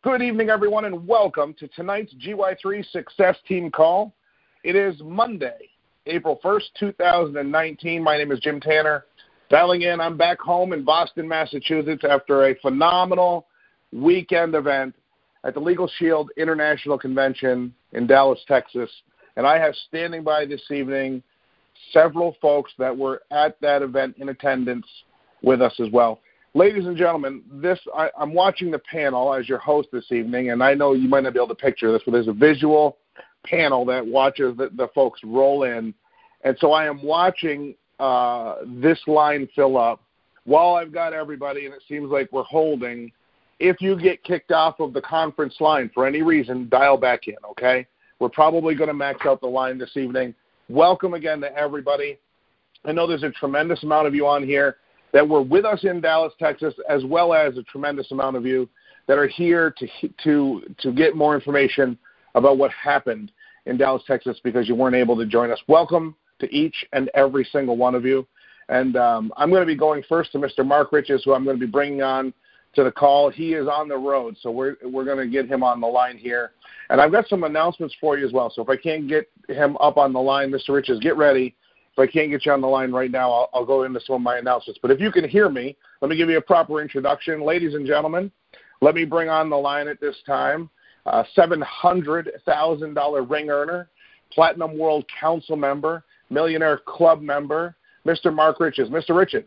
Good evening, everyone, and welcome to tonight's GY3 Success Team Call. It is Monday, April 1st, 2019. My name is Jim Tanner. Dialing in, I'm back home in Boston, Massachusetts after a phenomenal weekend event at the Legal Shield International Convention in Dallas, Texas. And I have standing by this evening several folks that were at that event in attendance with us as well. Ladies and gentlemen, I'm watching the panel as your host this evening, and I know you might not be able to picture this, but there's a visual panel that watches the folks roll in. And so I am watching this line fill up while I've got everybody, and it seems like we're holding. If you get kicked off of the conference line for any reason, dial back in, okay? We're probably going to max out the line this evening. Welcome again to everybody. I know there's a tremendous amount of you on here that were with us in Dallas, Texas, as well as a tremendous amount of you that are here to get more information about what happened in Dallas, Texas, because you weren't able to join us. Welcome to each and every single one of you. And I'm going to be going first to Mr. Mark Riches, who I'm going to be bringing on to the call. He is on the road, so we're going to get him on the line here. And I've got some announcements for you as well. So if I can't get him up on the line, Mr. Riches, get ready. If I can't get you on the line right now, I'll go into some of my announcements. But if you can hear me, let me give you a proper introduction. Ladies and gentlemen, let me bring on the line at this time $700,000 ring earner, Platinum World Council member, Millionaire Club member, Mr. Mark Riches. Mr. Riches.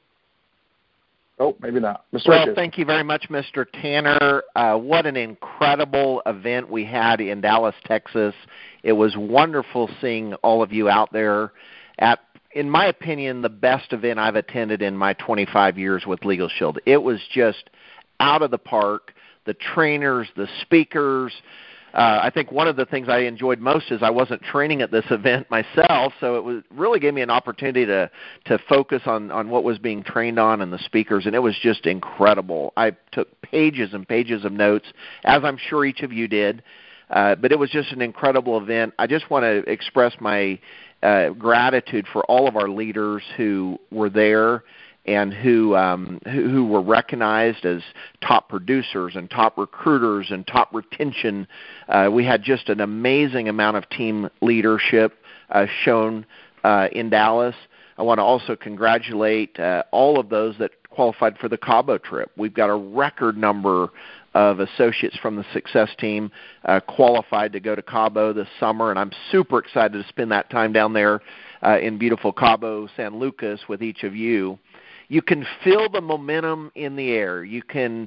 Oh, maybe not. Mr. Riches. Thank you very much, Mr. Tanner. What an incredible event we had in Dallas, Texas. It was wonderful seeing all of you out there at, in my opinion, the best event I've attended in my 25 years with Legal Shield. It was just out of the park. The trainers, the speakers. I think one of the things I enjoyed most is I wasn't training at this event myself, so it really gave me an opportunity to focus on what was being trained on and the speakers, and it was just incredible. I took pages and pages of notes, as I'm sure each of you did, but it was just an incredible event. I just want to express my gratitude for all of our leaders who were there and who were recognized as top producers and top recruiters and top retention. We had just an amazing amount of team leadership shown in Dallas. I want to also congratulate all of those that qualified for the Cabo trip. We've got a record number of associates from the success team qualified to go to Cabo this summer, and I'm super excited to spend that time down there in beautiful Cabo San Lucas with each of you. You can feel the momentum in the air. You can,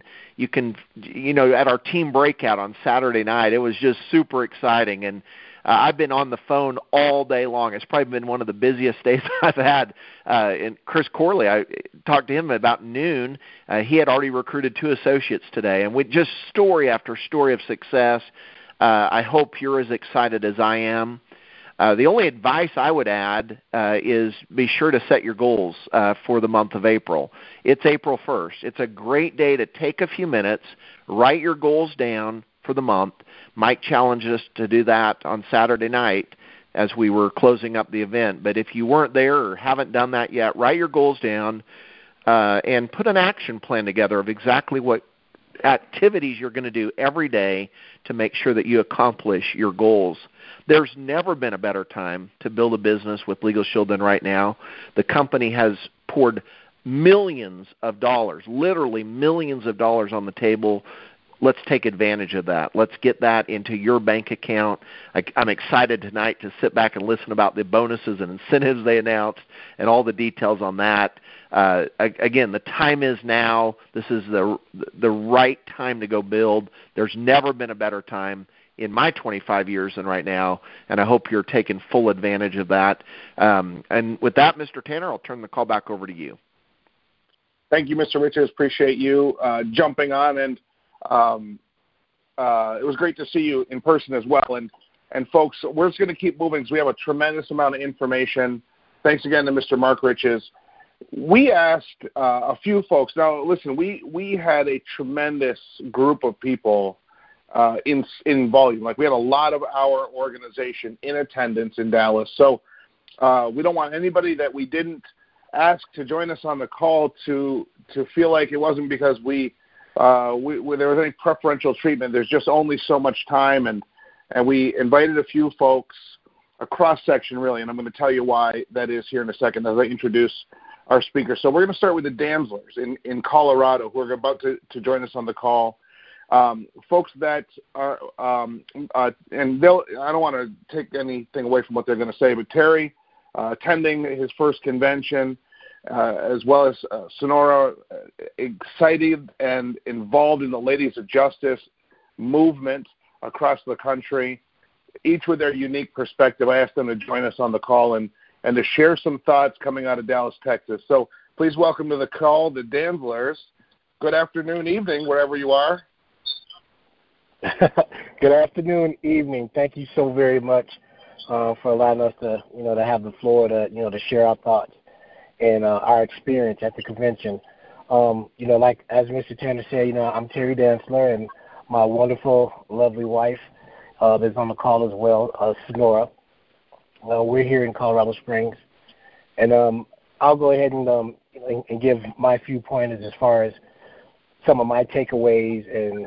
at our team breakout on Saturday night, it was just super exciting. And I've been on the phone all day long. It's probably been one of the busiest days I've had. And Chris Corley, I talked to him about noon. He had already recruited 2 associates today. And with just story after story of success, I hope you're as excited as I am. The only advice I would add is be sure to set your goals for the month of April. It's April 1st. It's a great day to take a few minutes, write your goals down for the month. Mike challenged us to do that on Saturday night as we were closing up the event. But if you weren't there or haven't done that yet, write your goals down and put an action plan together of exactly what activities you're going to do every day to make sure that you accomplish your goals. There's never been a better time to build a business with Legal Shield than right now. The company has poured millions of dollars, literally millions of dollars on the table. Let's take advantage of that. Let's get that into your bank account. I'm excited tonight to sit back and listen about the bonuses and incentives they announced and all the details on that. Again, the time is now. This is the right time to go build. There's never been a better time in my 25 years than right now, and I hope you're taking full advantage of that. And with that, Mr. Tanner, I'll turn the call back over to you. Thank you, Mr. Riches. Appreciate you jumping on, and it was great to see you in person as well. And folks, we're just going to keep moving because we have a tremendous amount of information. Thanks again to Mr. Mark Riches. We asked a few folks. Now, listen, we had a tremendous group of people in volume. Like, we had a lot of our organization in attendance in Dallas. So we don't want anybody that we didn't ask to join us on the call to feel like it wasn't because we there was any preferential treatment. There's just only so much time, and we invited a few folks, a cross-section really, and I'm going to tell you why that is here in a second as I introduce our speaker. So we're going to start with the Dantzlers in Colorado, who are about to join us on the call. Folks that are, and I don't want to take anything away from what they're going to say, but Terry, attending his first convention, as well as Sonora, excited and involved in the Ladies of Justice movement across the country, each with their unique perspective. I asked them to join us on the call and to share some thoughts coming out of Dallas, Texas. So please welcome to the call the Dantzlers. Good afternoon, evening, wherever you are. Good afternoon, evening. Thank you so very much for allowing us to, to have the floor to share our thoughts and our experience at the convention. Like as Mr. Tanner said, I'm Terry Dantzler, and my wonderful, lovely wife is on the call as well, Sonora. We're here in Colorado Springs, and I'll go ahead and give my few pointers as far as some of my takeaways and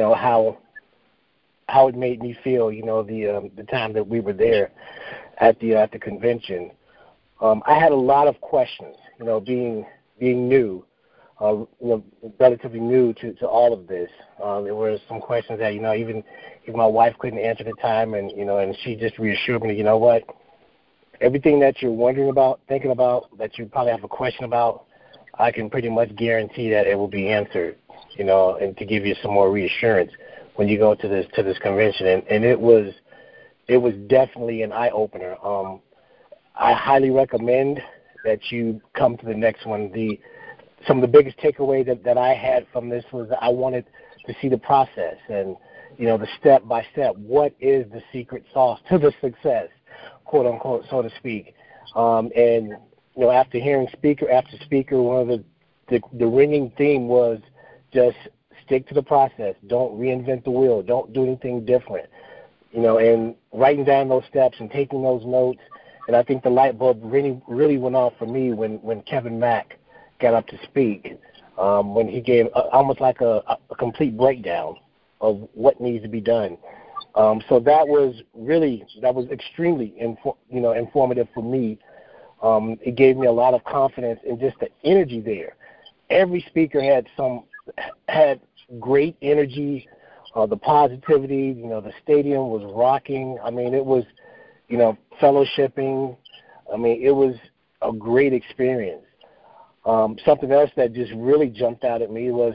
how it made me feel. The time that we were there at the convention. I had a lot of questions. Being new, relatively new to all of this. There were some questions that even if my wife couldn't answer at the time, and and she just reassured me. What? Everything that you're wondering about, thinking about, that you probably have a question about, I can pretty much guarantee that it will be answered, and to give you some more reassurance when you go to this convention. And it was definitely an eye-opener. I highly recommend that you come to the next one. Some of the biggest takeaway that I had from this was that I wanted to see the process and, the step-by-step. What is the secret sauce to the success, quote unquote, so to speak. And after hearing speaker after speaker, one of the ringing theme was just stick to the process. Don't reinvent the wheel. Don't do anything different. And writing down those steps and taking those notes. And I think the light bulb really went off for me when Kevin Mack got up to speak, when he gave almost like a complete breakdown of what needs to be done. So that was extremely informative for me. It gave me a lot of confidence in just the energy there. Every speaker had great energy, the positivity. The stadium was rocking. I mean, it was, fellowshipping. I mean, it was a great experience. Something else that just really jumped out at me was,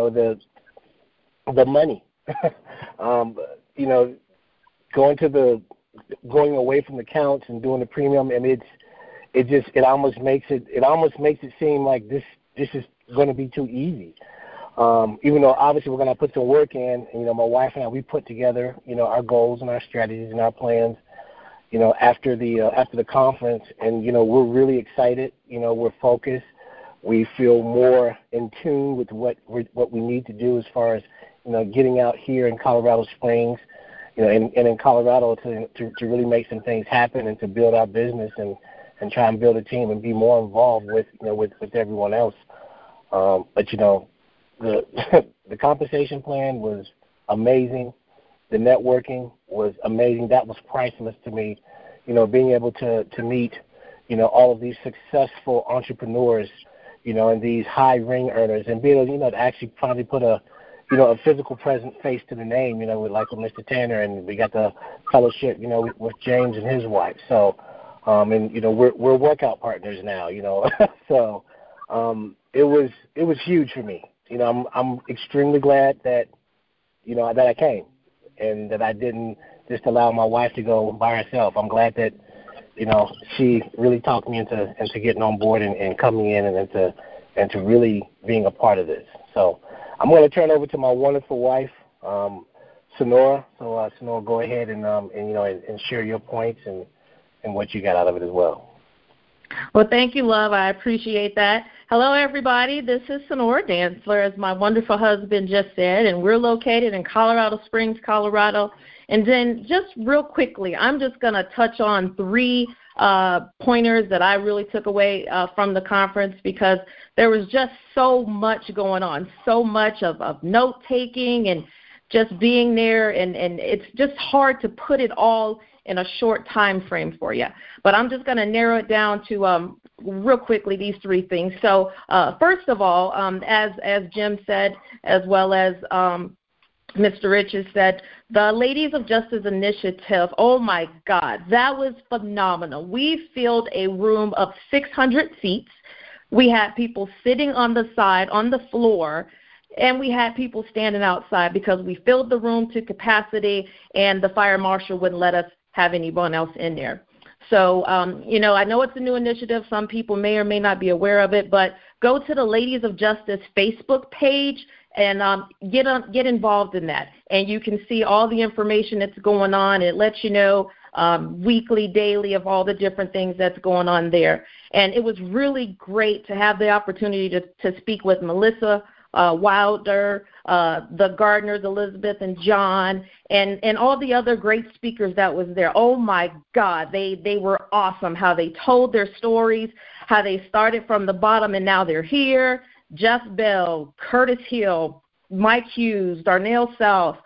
the money. Going away from the counts and doing the premium, and it almost makes it seem like this is going to be too easy. Even though obviously we're going to put some work in, and, my wife and I, we put together, our goals and our strategies and our plans, after the conference, and, we're really excited, we're focused. We feel more in tune with what we need to do as far as, getting out here in Colorado Springs, and in Colorado to really make some things happen and to build our business and try and build a team and be more involved with everyone else. But the compensation plan was amazing. The networking was amazing. That was priceless to me. Being able to meet, all of these successful entrepreneurs, and these high ring earners, and being able, to actually finally put a physical present face to the name, with Mr. Tanner, and we got the fellowship, with James and his wife. So, and we're workout partners now, so it was huge for me. I'm extremely glad that that I came and that I didn't just allow my wife to go by herself. I'm glad that she really talked me into getting on board and coming in and to really being a part of this. So I'm going to turn over to my wonderful wife, Sonora. So Sonora, go ahead and share your points and what you got out of it as well. Well, thank you, love. I appreciate that. Hello, everybody. This is Sonora Dantzler, as my wonderful husband just said, and we're located in Colorado Springs, Colorado. And then just real quickly, I'm just going to touch on 3 pointers that I really took away from the conference, because there was just so much going on, so much of note-taking and just being there, and it's just hard to put it all in a short time frame for you. But I'm just going to narrow it down to real quickly these 3 things. So first of all, as Jim said, as well as Mr. Richards said, the Ladies of Justice Initiative, oh my God, that was phenomenal. We filled a room of 600 seats. We had people sitting on the side, on the floor, and we had people standing outside because we filled the room to capacity, and the fire marshal wouldn't let us have anyone else in there. So, I know it's a new initiative. Some people may or may not be aware of it, but go to the Ladies of Justice Facebook page and get involved in that. And you can see all the information that's going on. It lets you know weekly, daily of all the different things that's going on there. And it was really great to have the opportunity to speak with Melissa Wilder, the Gardners, Elizabeth and John, and all the other great speakers that was there. Oh, my God, they were awesome, how they told their stories, how they started from the bottom and now they're here. Jeff Bell, Curtis Hill, Mike Hughes, Darnell South,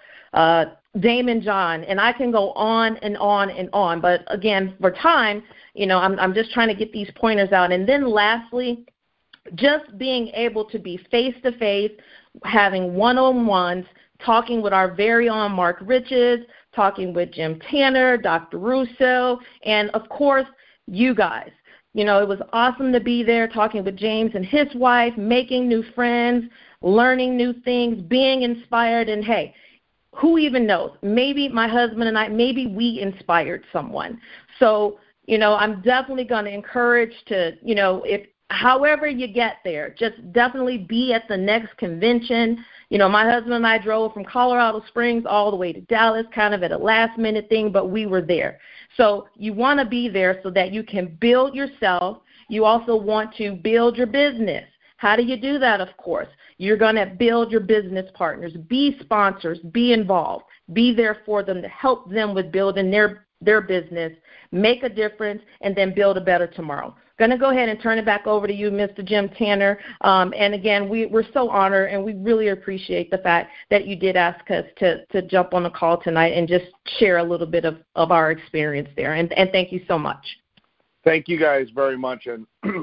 Damon John, and I can go on and on and on. But, again, for time, I'm just trying to get these pointers out. And then lastly, just being able to be face-to-face, having one-on-ones, talking with our very own Mark Richards, talking with Jim Tanner, Dr. Russo, and, of course, you guys. It was awesome to be there talking with James and his wife, making new friends, learning new things, being inspired, and, hey, who even knows? Maybe my husband and I, maybe we inspired someone. So, I'm definitely going to encourage to, if however you get there, just definitely be at the next convention. My husband and I drove from Colorado Springs all the way to Dallas, kind of at a last-minute thing, but we were there. So you want to be there so that you can build yourself. You also want to build your business. How do you do that, of course? You're going to build your business partners. Be sponsors. Be involved. Be there for them to help them with building their business, make a difference, and then build a better tomorrow. Going to go ahead and turn it back over to you, Mr. Jim Tanner. And, again, we're so honored, and we really appreciate the fact that you did ask us to jump on the call tonight and just share a little bit of our experience there. And thank you so much. Thank you guys very much. And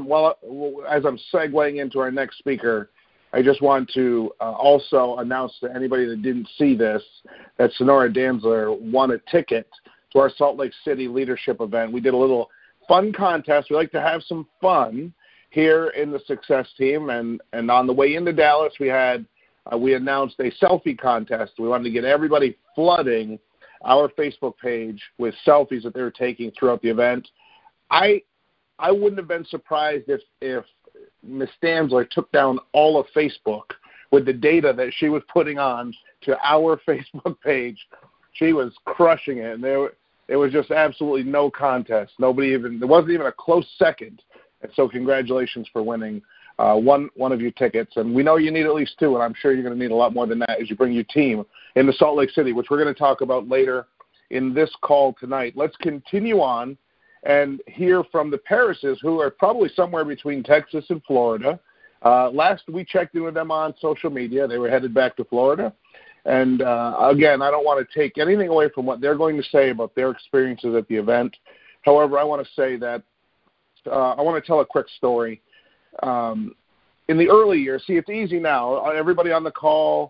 as I'm segueing into our next speaker, I just want to also announce to anybody that didn't see this that Sonora Dantzler won a ticket to our Salt Lake City leadership event. We did a little fun contest. We like to have some fun here in the Success Team, and on the way into Dallas, we announced a selfie contest. We wanted to get everybody flooding our Facebook page with selfies that they were taking throughout the event. I wouldn't have been surprised if Ms. Dantzler took down all of Facebook with the data that she was putting on to our Facebook page. She was crushing it, and there was just absolutely no contest. There wasn't even a close second. And so congratulations for winning one of your tickets. And we know you need at least 2, and I'm sure you're going to need a lot more than that as you bring your team into Salt Lake City, which we're going to talk about later in this call tonight. Let's continue on and hear from the Parises, who are probably somewhere between Texas and Florida. Last we checked in with them on social media, they were headed back to Florida. And, again, I don't want to take anything away from what they're going to say about their experiences at the event. However, I want to say that I want to tell a quick story. In the early years, see, it's easy now. Everybody on the call,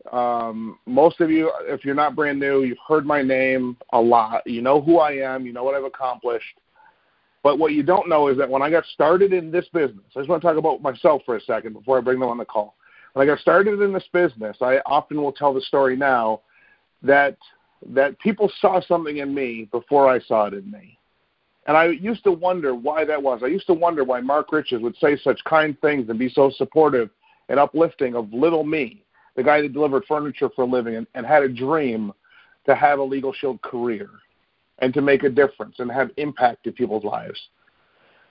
most of you, if you're not brand new, you've heard my name a lot. You know who I am. You know what I've accomplished. But what you don't know is that when I got started in this business, I just want to talk about myself for a second before I bring them on the call. When I got started in this business, I often will tell the story now that people saw something in me before I saw it in me. And I used to wonder why that was. I used to wonder why Mark Richards would say such kind things and be so supportive and uplifting of little me, the guy that delivered furniture for a living and had a dream to have a Legal Shield career and to make a difference and have impact in people's lives.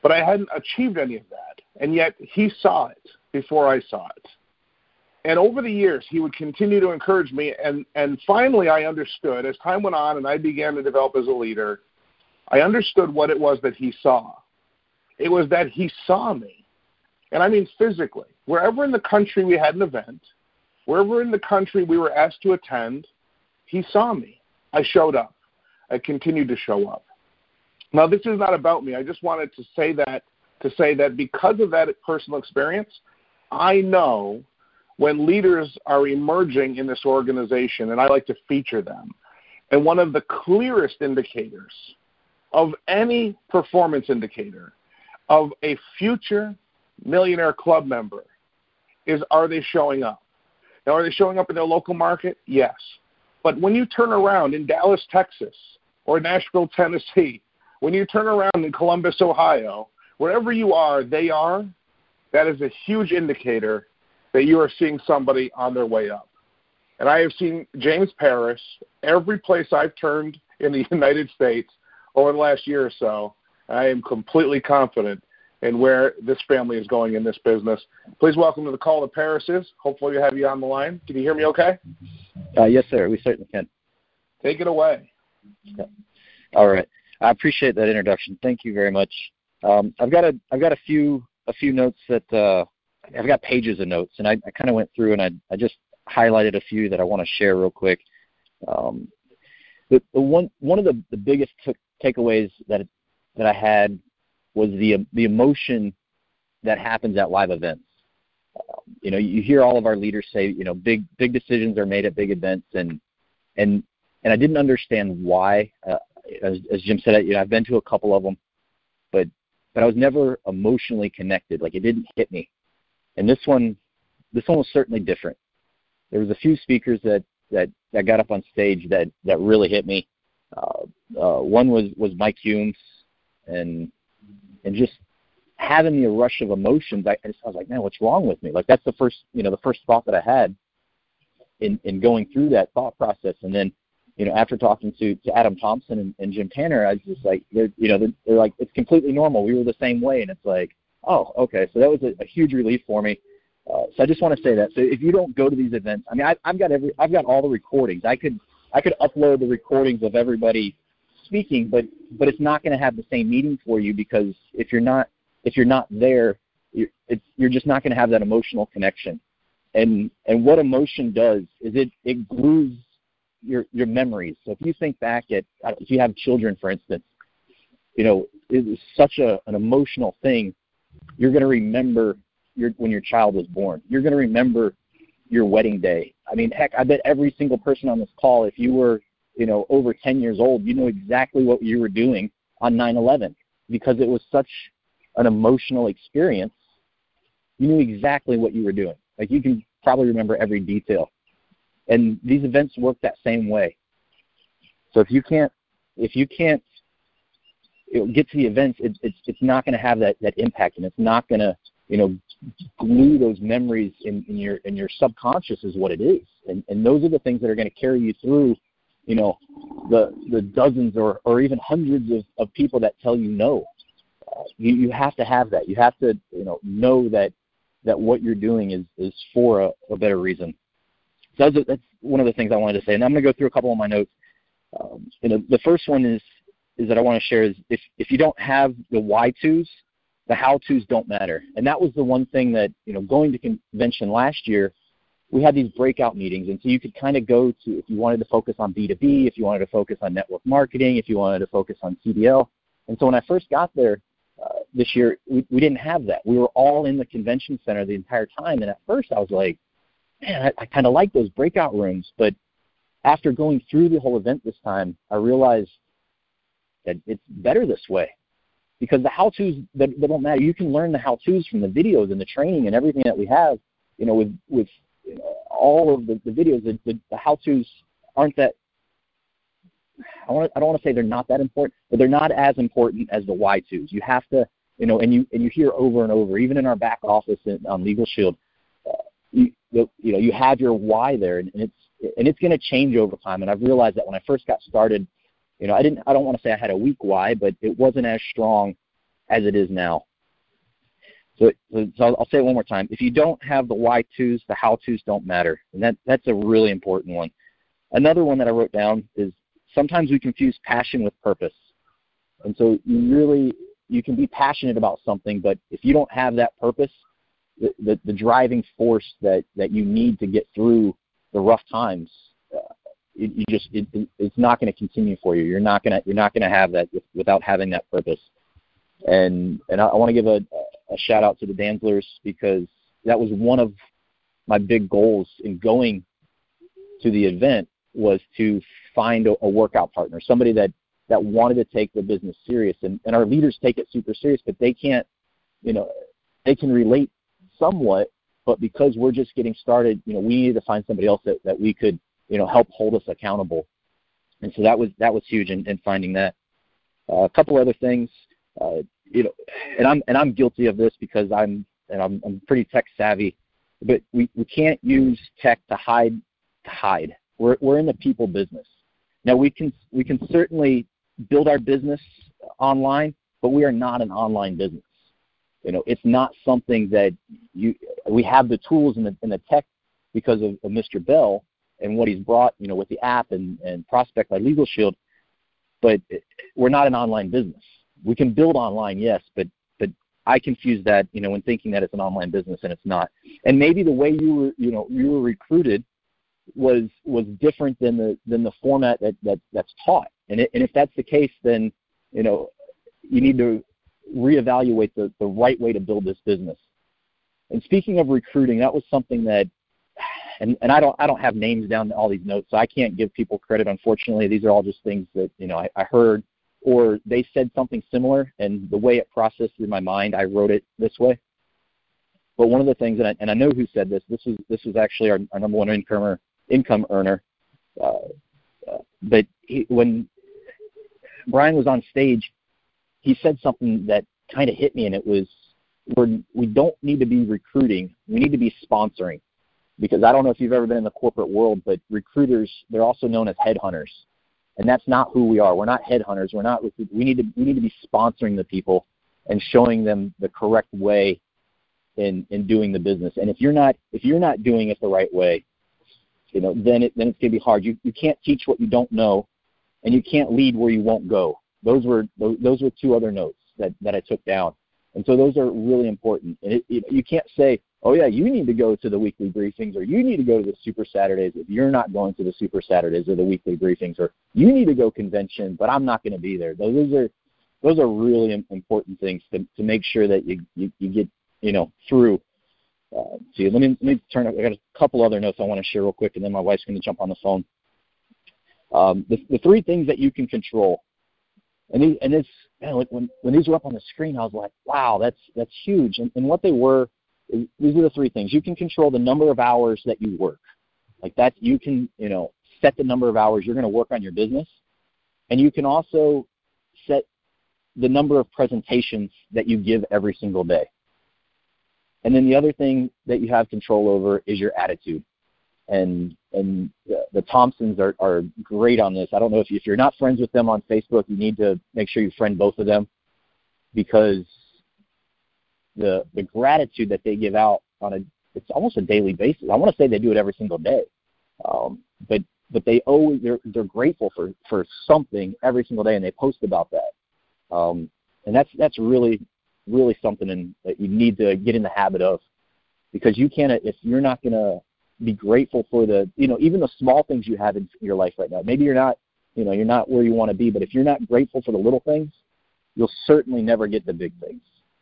but I hadn't achieved any of that. And yet he saw it before I saw it. And over the years, he would continue to encourage me. And finally, I understood as time went on and I began to develop as a leader, I understood what it was that he saw. It was that he saw me. And I mean physically. Wherever in the country we had an event, wherever in the country we were asked to attend, he saw me. I showed up. I continued to show up. Now, this is not about me. I just wanted to say that because of that personal experience, I know when leaders are emerging in this organization, and I like to feature them, and one of the clearest indicators of any performance indicator of a future millionaire club member is, are they showing up? Now, are they showing up in their local market? Yes. But when you turn around in Dallas, Texas, or Nashville, Tennessee, when you turn around in Columbus, Ohio, wherever you are, they are, that is a huge indicator that you are seeing somebody on their way up. And I have seen James Parris every place I've turned in the United States over the last year or so. I am completely confident in where this family is going in this business. Please welcome to the call the Parrises. Hopefully we have you on the line. Can you hear me okay? Yes, sir. We certainly can. Take it away. Yeah. All right. I appreciate that introduction. Thank you very much. I've got a few notes that I've got pages of notes, and I kind of went through and I just highlighted a few that I want to share real quick. One of the biggest takeaways that I had was the emotion that happens at live events. You hear all of our leaders say, big decisions are made at big events, and I didn't understand why. As Jim said, I've been to a couple of them, but I was never emotionally connected. Like, it didn't hit me. And this one was certainly different. There was a few speakers that got up on stage that really hit me. One was Mike Humes, and just having the rush of emotions. I was like, man, what's wrong with me? Like, that's the first thought that I had in going through that thought process. And then, after talking to Adam Thompson and Jim Tanner, I was just like, they're like, it's completely normal. We were the same way. And it's like, oh, okay. So that was a huge relief for me. So I just want to say that. So if you don't go to these events, I mean, I've got all the recordings. I could upload the recordings of everybody speaking, but it's not going to have the same meaning for you, because if you're not there, you're just not going to have that emotional connection. And what emotion does is it glues your memories. So if you think back if you have children, for instance, it is such an emotional thing. You're going to remember when your child was born. You're going to remember your wedding day. I mean, heck, I bet every single person on this call, if you were, over 10 years old, you know exactly what you were doing on 9/11, because it was such an emotional experience. You knew exactly what you were doing. Like, you can probably remember every detail. And these events work that same way. So if you can't get to the events, it's not going to have that impact, and it's not going to glue those memories in your subconscious is what it is. And those are the things that are going to carry you through the dozens or even hundreds of people that tell you no. You have to have that. You have to know that what you're doing is for a better reason. So that's one of the things I wanted to say. And I'm going to go through a couple of my notes. The first one is that I want to share is if you don't have the why-tos, the how-tos don't matter. And that was the one thing that, going to convention last year, we had these breakout meetings. And so you could kind of go to, if you wanted to focus on B2B, if you wanted to focus on network marketing, if you wanted to focus on CDL. And so when I first got there this year, we didn't have that. We were all in the convention center the entire time. And at first I was like, man, I kind of like those breakout rooms. But after going through the whole event this time, I realized that it's better this way, because the how-tos that don't matter. You can learn the how-tos from the videos and the training and everything that we have, with all of the videos. The how-tos aren't that, I don't want to say they're not that important, but they're not as important as the why-tos. You have to, and you hear over and over, even in our back office on Legal Shield, you have your why there, and it's going to change over time. And I've realized that when I first got started, I don't want to say I had a weak why, but it wasn't as strong as it is now. So I'll say it one more time. If you don't have the why-tos, the how-tos don't matter. And that's a really important one. Another one that I wrote down is sometimes we confuse passion with purpose. And so you can be passionate about something, but if you don't have that purpose, the driving force that you need to get through the rough times, it's not going to continue for you. You're not going to have that without having that purpose. And I want to give a shout out to the Dantzlers, because that was one of my big goals in going to the event, was to find a workout partner, somebody that wanted to take the business serious. And our leaders take it super serious, but they can't, they can relate somewhat, but because we're just getting started, we needed to find somebody else that we could, help hold us accountable. And so that was huge in finding that. A couple other things, and I'm guilty of this because I'm pretty tech savvy, but we can't use tech to hide. We're in the people business. Now we can certainly build our business online, but we are not an online business. It's not something that we have the tools and the tech because of Mr. Bell and what he's brought, with the app and Prospect by Legal Shield, but we're not an online business. We can build online, yes, but I confuse that, when thinking that it's an online business, and it's not. And maybe the way you were recruited was different than the format that's taught. And if that's the case, then you need to reevaluate the right way to build this business. And speaking of recruiting, that was something that, and I don't have names down to all these notes, so I can't give people credit. Unfortunately, these are all just things that I heard, or they said something similar, and the way it processed through my mind, I wrote it this way. But one of the things, and I know who said this. This was actually our number one income earner. But when Brian was on stage, he said something that kind of hit me, and it was, we don't need to be recruiting. We need to be sponsoring. Because I don't know if you've ever been in the corporate world, but recruiters, they're also known as headhunters. And that's not who we are. We're not headhunters. We need to be sponsoring the people and showing them the correct way in doing the business. And if you're not doing it the right way, then it's going to be hard. You can't teach what you don't know, and you can't lead where you won't go. Those were two other notes that I took down. And so those are really important. And you can't say, oh yeah, you need to go to the weekly briefings, or you need to go to the Super Saturdays if you're not going to the Super Saturdays or the weekly briefings, or you need to go convention, but I'm not going to be there. Those are really important things to make sure that you get through. See, let me turn. I got a couple other notes I want to share real quick, and then my wife's going to jump on the phone. The three things that you can control, and this, when these were up on the screen, I was like, wow, that's huge. And what they were, these are the three things. You can control the number of hours that you work. Like that, you can set the number of hours you're going to work on your business, and you can also set the number of presentations that you give every single day. And then the other thing that you have control over is your attitude. And the Thompsons are great on this. I don't know if you're not friends with them on Facebook, you need to make sure you friend both of them, because the gratitude that they give out it's almost a daily basis. I want to say they do it every single day, but they're grateful for something every single day, and they post about that. And that's really something that you need to get in the habit of, because you can't, if you're not going to be grateful for even the small things you have in your life right now. Maybe you're not where you want to be, but if you're not grateful for the little things, you'll certainly never get the big things.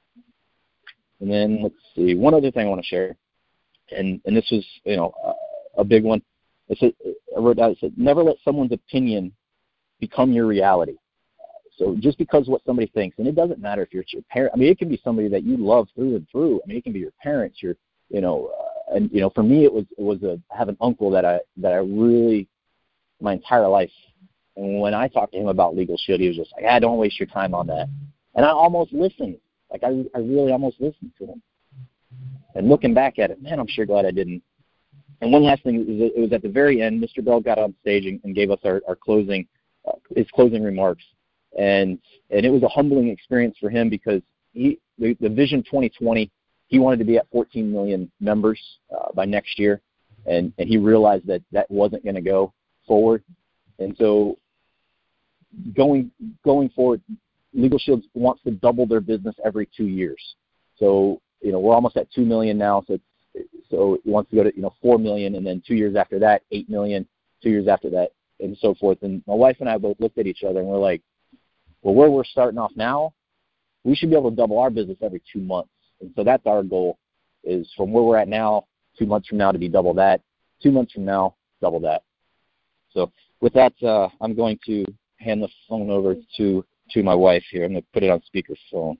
And then let's see, one other thing I want to share, and this was a big one. I wrote down, it said, never let someone's opinion become your reality. So just because what somebody thinks, and it doesn't matter if you're your parent. I mean, it can be somebody that you love through and through. I mean, it can be your parents. And for me, it was I have an uncle that I really, my entire life. And when I talked to him about Legal Shield, he was just like, don't waste your time on that. And I almost listened. Like I really almost listened to him. And looking back at it, man, I'm sure glad I didn't. And one last thing, it was at the very end, Mr. Bell got on stage and gave us our closing, his closing remarks. And it was a humbling experience for him, because the Vision 2020, he wanted to be at 14 million members by next year, and he realized that wasn't going to go forward. And so going forward, Legal Shields wants to double their business every 2 years. So, we're almost at 2 million now, so it wants to go to, 4 million, and then 2 years after that, 8 million, 2 years after that, and so forth. And my wife and I both looked at each other, and we're like, well, where we're starting off now, we should be able to double our business every 2 months. And so that's our goal, is from where we're at now, 2 months from now to be double that, 2 months from now, double that. So with that, I'm going to hand the phone over to my wife here. I'm going to put it on speakerphone.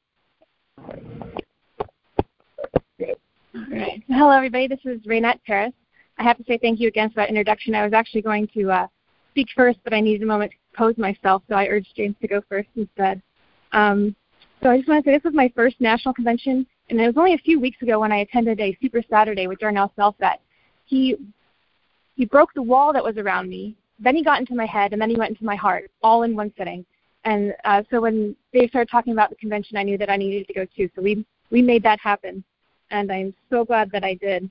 All right. Hello, everybody. This is Raynette Paris. I have to say thank you again for that introduction. I was actually going to speak first, but I needed a moment to pose myself, so I urged James to go first instead. So I just want to say this was my first national convention, and it was only a few weeks ago when I attended a Super Saturday with Darnell Selfat. He broke the wall that was around me, then he got into my head, and then he went into my heart, all in one sitting. And so when they started talking about the convention, I knew that I needed to go too. So we made that happen, and I'm so glad that I did.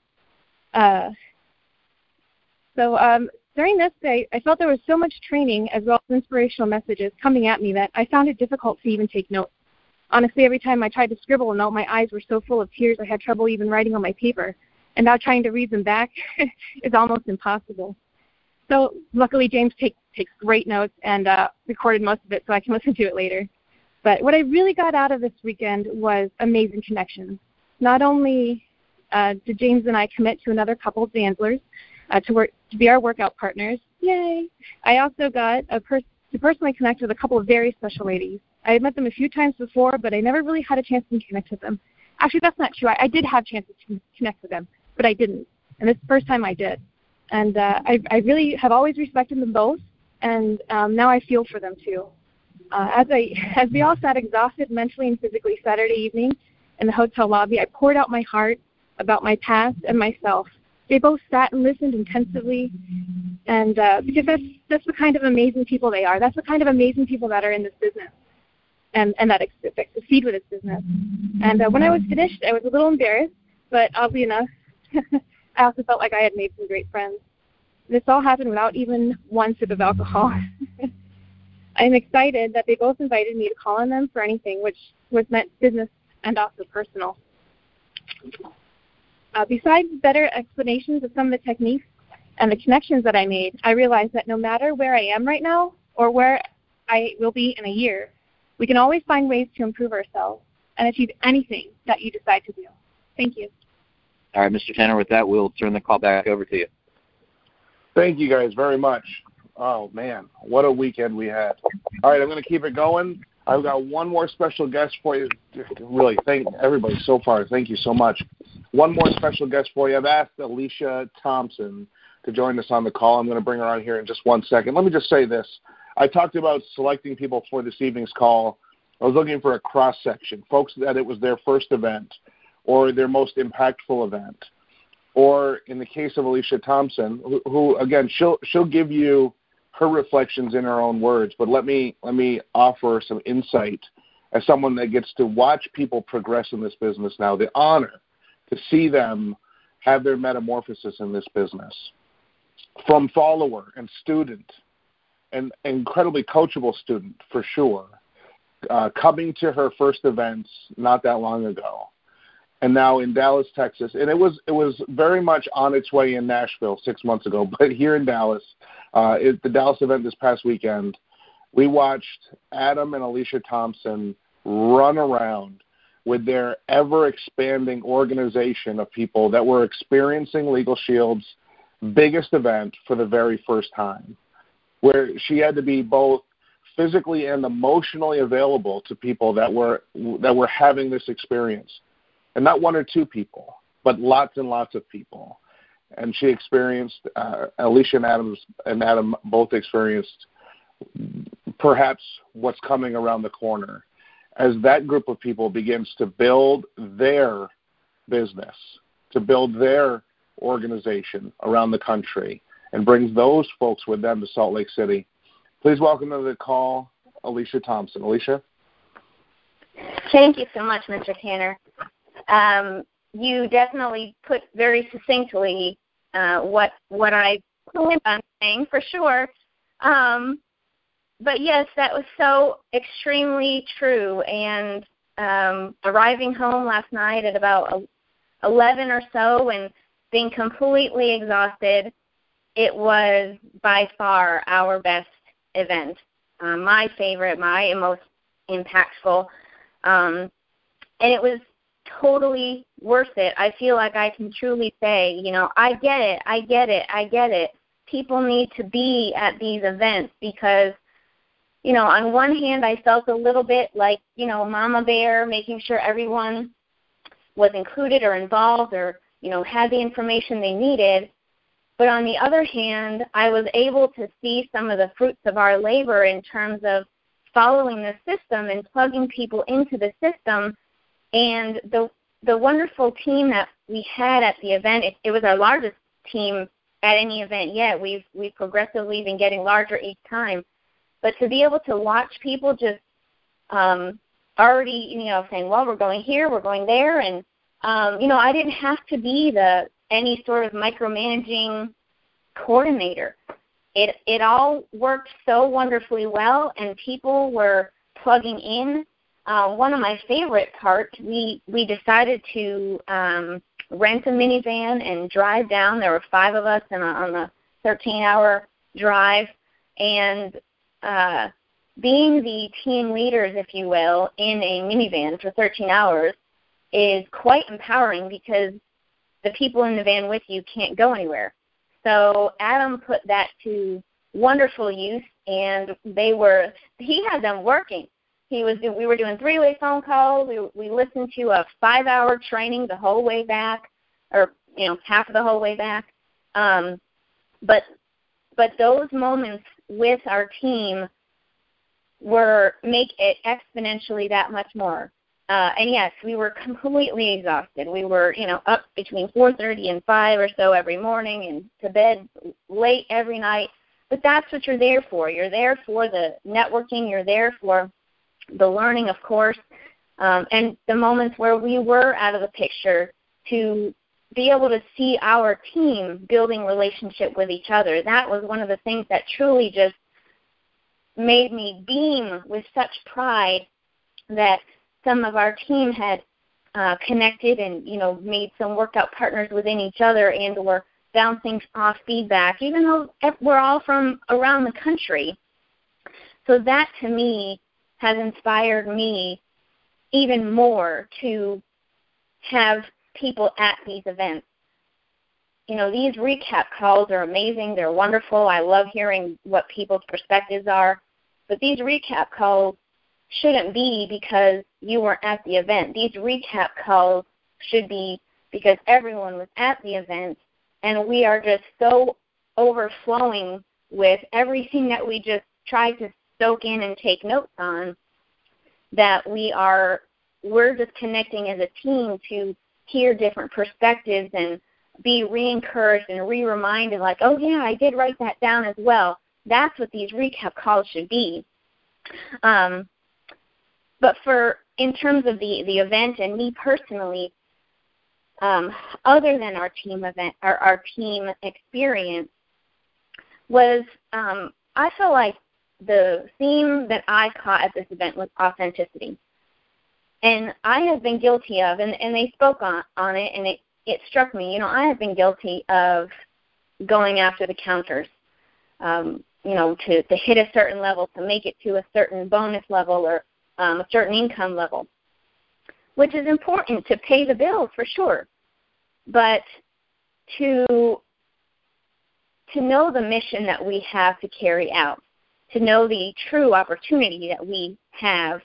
During this day, I felt there was so much training as well as inspirational messages coming at me that I found it difficult to even take notes. Honestly, every time I tried to scribble a note, my eyes were so full of tears I had trouble even writing on my paper. And now trying to read them back is almost impossible. So luckily, James takes great notes and recorded most of it so I can listen to it later. But what I really got out of this weekend was amazing connections. Not only did James and I commit to another couple, Danzlers, to be our workout partners. Yay! I also got to personally connect with a couple of very special ladies. I had met them a few times before, but I never really had a chance to connect with them. Actually, that's not true. I did have chances to connect with them, but I didn't. And this is the first time I did. And I really have always respected them both, and now I feel for them too. As we all sat exhausted mentally and physically Saturday evening in the hotel lobby, I poured out my heart about my past and myself. They both sat and listened intensively, and because that's the kind of amazing people they are. That's the kind of amazing people that are in this business, and that succeed with this business. And when I was finished, I was a little embarrassed, but oddly enough, I also felt like I had made some great friends. This all happened without even one sip of alcohol. I'm excited that they both invited me to call on them for anything, which was meant business and also personal. Besides better explanations of some of the techniques and the connections that I made, I realized that no matter where I am right now or where I will be in a year, we can always find ways to improve ourselves and achieve anything that you decide to do. Thank you. All right, Mr. Tanner, with that, we'll turn the call back over to you. Thank you guys very much. Oh, man, what a weekend we had. All right, I'm going to keep it going. I've got one more special guest for you. Really, thank everybody so far. Thank you so much. One more special guest for you. I've asked Alicia Thompson to join us on the call. I'm going to bring her on here in just 1 second. Let me just say this. I talked about selecting people for this evening's call. I was looking for a cross-section, folks that it was their first event or their most impactful event. Or in the case of Alicia Thompson, who again, she'll give you her reflections in her own words, but let me offer some insight as someone that gets to watch people progress in this business now, the honor to see them have their metamorphosis in this business. From follower and student, and incredibly coachable student for sure, coming to her first events not that long ago, and now in Dallas, Texas. And it was very much on its way in Nashville 6 months ago, but here in Dallas, the Dallas event this past weekend, we watched Adam and Alicia Thompson run around with their ever-expanding organization of people that were experiencing Legal Shield's biggest event for the very first time, where she had to be both physically and emotionally available to people that were having this experience. And not one or two people, but lots and lots of people. And she experienced, Alicia and Adam both experienced perhaps what's coming around the corner as that group of people begins to build their business, to build their organization around the country, and brings those folks with them to Salt Lake City. Please welcome to the call Alicia Thompson. Alicia? Thank you so much, Mr. Tanner. You definitely put very succinctly what I planned on saying, for sure. But yes, that was so extremely true. And arriving home last night at about 11 or so and being completely exhausted, it was by far our best event. My favorite, my most impactful. And it was totally worth it. I feel like I can truly say, you know, I get it. People need to be at these events because, you know, on one hand, I felt a little bit like, you know, Mama Bear, making sure everyone was included or involved or, you know, had the information they needed. But on the other hand, I was able to see some of the fruits of our labor in terms of following the system and plugging people into the system. And the wonderful team that we had at the event, it was our largest team at any event yet. We've progressively been getting larger each time. But to be able to watch people just already, you know, saying, well, we're going here, we're going there, and, you know, I didn't have to be any sort of micromanaging coordinator. It all worked so wonderfully well, and people were plugging in. One of my favorite parts, we decided to rent a minivan and drive down. There were 5 of us on a 13-hour drive, and being the team leaders, if you will, in a minivan for 13 hours is quite empowering because the people in the van with you can't go anywhere. So Adam put that to wonderful use, and he had them working. We were doing 3-way phone calls. We listened to a 5-hour training the whole way back, or, you know, half of the whole way back. But those moments with our team make it exponentially that much more. And yes, we were completely exhausted. We were, you know, up between 4:30 and 5 or so every morning and to bed late every night. But that's what you're there for. You're there for the networking. You're there for the learning, of course, and the moments where we were out of the picture to be able to see our team building relationship with each other. That was one of the things that truly just made me beam with such pride that some of our team had connected and, you know, made some workout partners within each other and were bouncing off feedback, even though we're all from around the country. So that, to me, has inspired me even more to have people at these events. You know, these recap calls are amazing. They're wonderful. I love hearing what people's perspectives are. But these recap calls shouldn't be because you weren't at the event. These recap calls should be because everyone was at the event, and we are just so overflowing with everything that we just tried to soak in and take notes on that we're just connecting as a team to hear different perspectives and be re-encouraged and re-reminded, like, oh, yeah, I did write that down as well. That's what these recap calls should be. But in terms of the event and me personally, other than our team event, our team experience, was I feel like the theme that I caught at this event was authenticity. And I have been guilty of, and they spoke on it, and it struck me, you know, I have been guilty of going after the counters, you know, to hit a certain level, to make it to a certain bonus level or a certain income level, which is important to pay the bills for sure. But to know the mission that we have to carry out, to know the true opportunity that we have,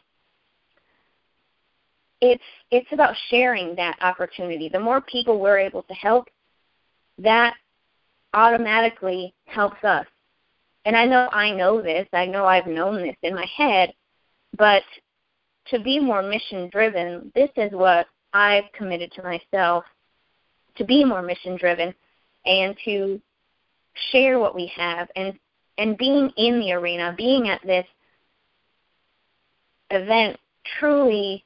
it's about sharing that opportunity. The more people we're able to help, that automatically helps us. And I know this. I know I've known this in my head. But to be more mission-driven, this is what I've committed to myself, to be more mission-driven and to share what we have. And being in the arena, being at this event truly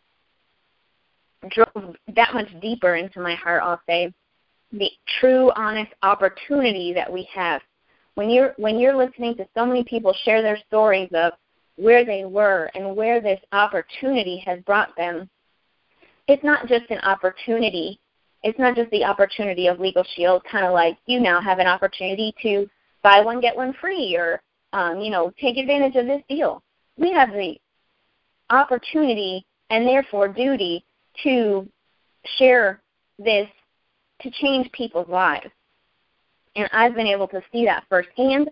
drove that much deeper into my heart, I'll say, the true, honest opportunity that we have. When you're listening to so many people share their stories of where they were and where this opportunity has brought them, it's not just an opportunity. It's not just the opportunity of Legal Shield, kind of like you now have an opportunity to buy one, get one free, or, take advantage of this deal. We have the opportunity and therefore duty to share this to change people's lives. And I've been able to see that firsthand.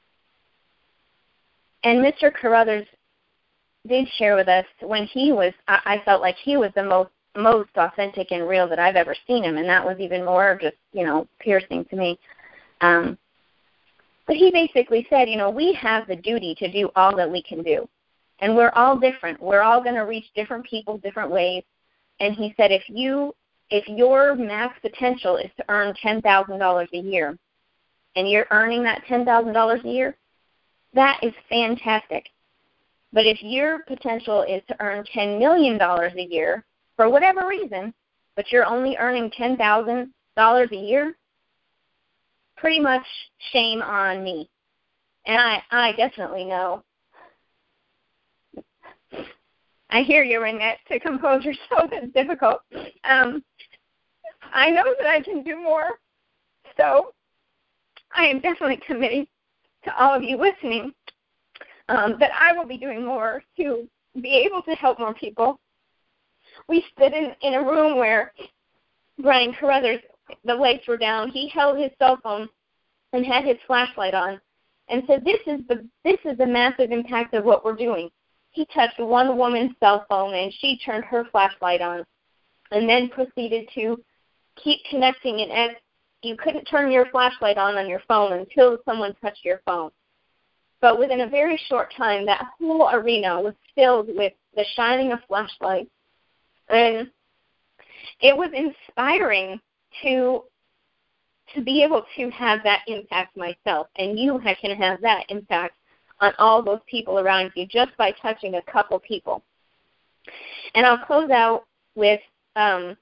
And Mr. Carruthers did share with us when I felt like he was the most authentic and real that I've ever seen him, and that was even more just, piercing to me. But he basically said, we have the duty to do all that we can do. And we're all different. We're all going to reach different people different ways. And he said, if your max potential is to earn $10,000 a year, and you're earning that $10,000 a year, that is fantastic. But if your potential is to earn $10 million a year, for whatever reason, but you're only earning $10,000 a year, pretty much shame on me. And I definitely know. I hear you, Renette. To compose yourself is difficult. I know that I can do more, so I am definitely committing to all of you listening that I will be doing more to be able to help more people. We stood in a room where Brian Carruthers, the lights were down. He held his cell phone and had his flashlight on and said, this is the massive impact of what we're doing. He touched one woman's cell phone and she turned her flashlight on and then proceeded to keep connecting. And as you couldn't turn your flashlight on your phone until someone touched your phone. But within a very short time, that whole arena was filled with the shining of flashlights. And it was inspiring to be able to have that impact myself. And you can have that impact on all those people around you just by touching a couple people. And I'll close out with a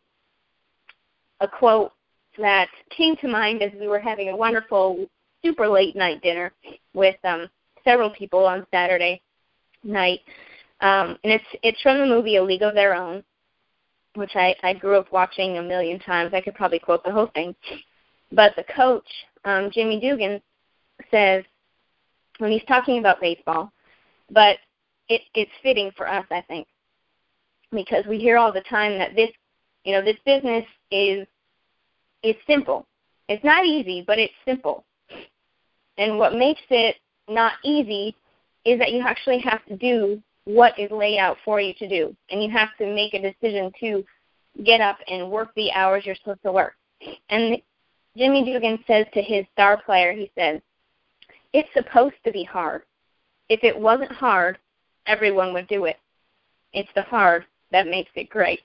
quote that came to mind as we were having a wonderful, super late night dinner with several people on Saturday night. And it's from the movie A League of Their Own, which I grew up watching a million times. I could probably quote the whole thing. But the coach, Jimmy Dugan, says, when he's talking about baseball, but it's fitting for us, I think, because we hear all the time that this business is simple. It's not easy, but it's simple. And what makes it not easy is that you actually have to do what is laid out for you to do, and you have to make a decision to get up and work the hours you're supposed to work. And Jimmy Dugan says to his star player, he says, it's supposed to be hard. If it wasn't hard, everyone would do it. It's the hard that makes it great.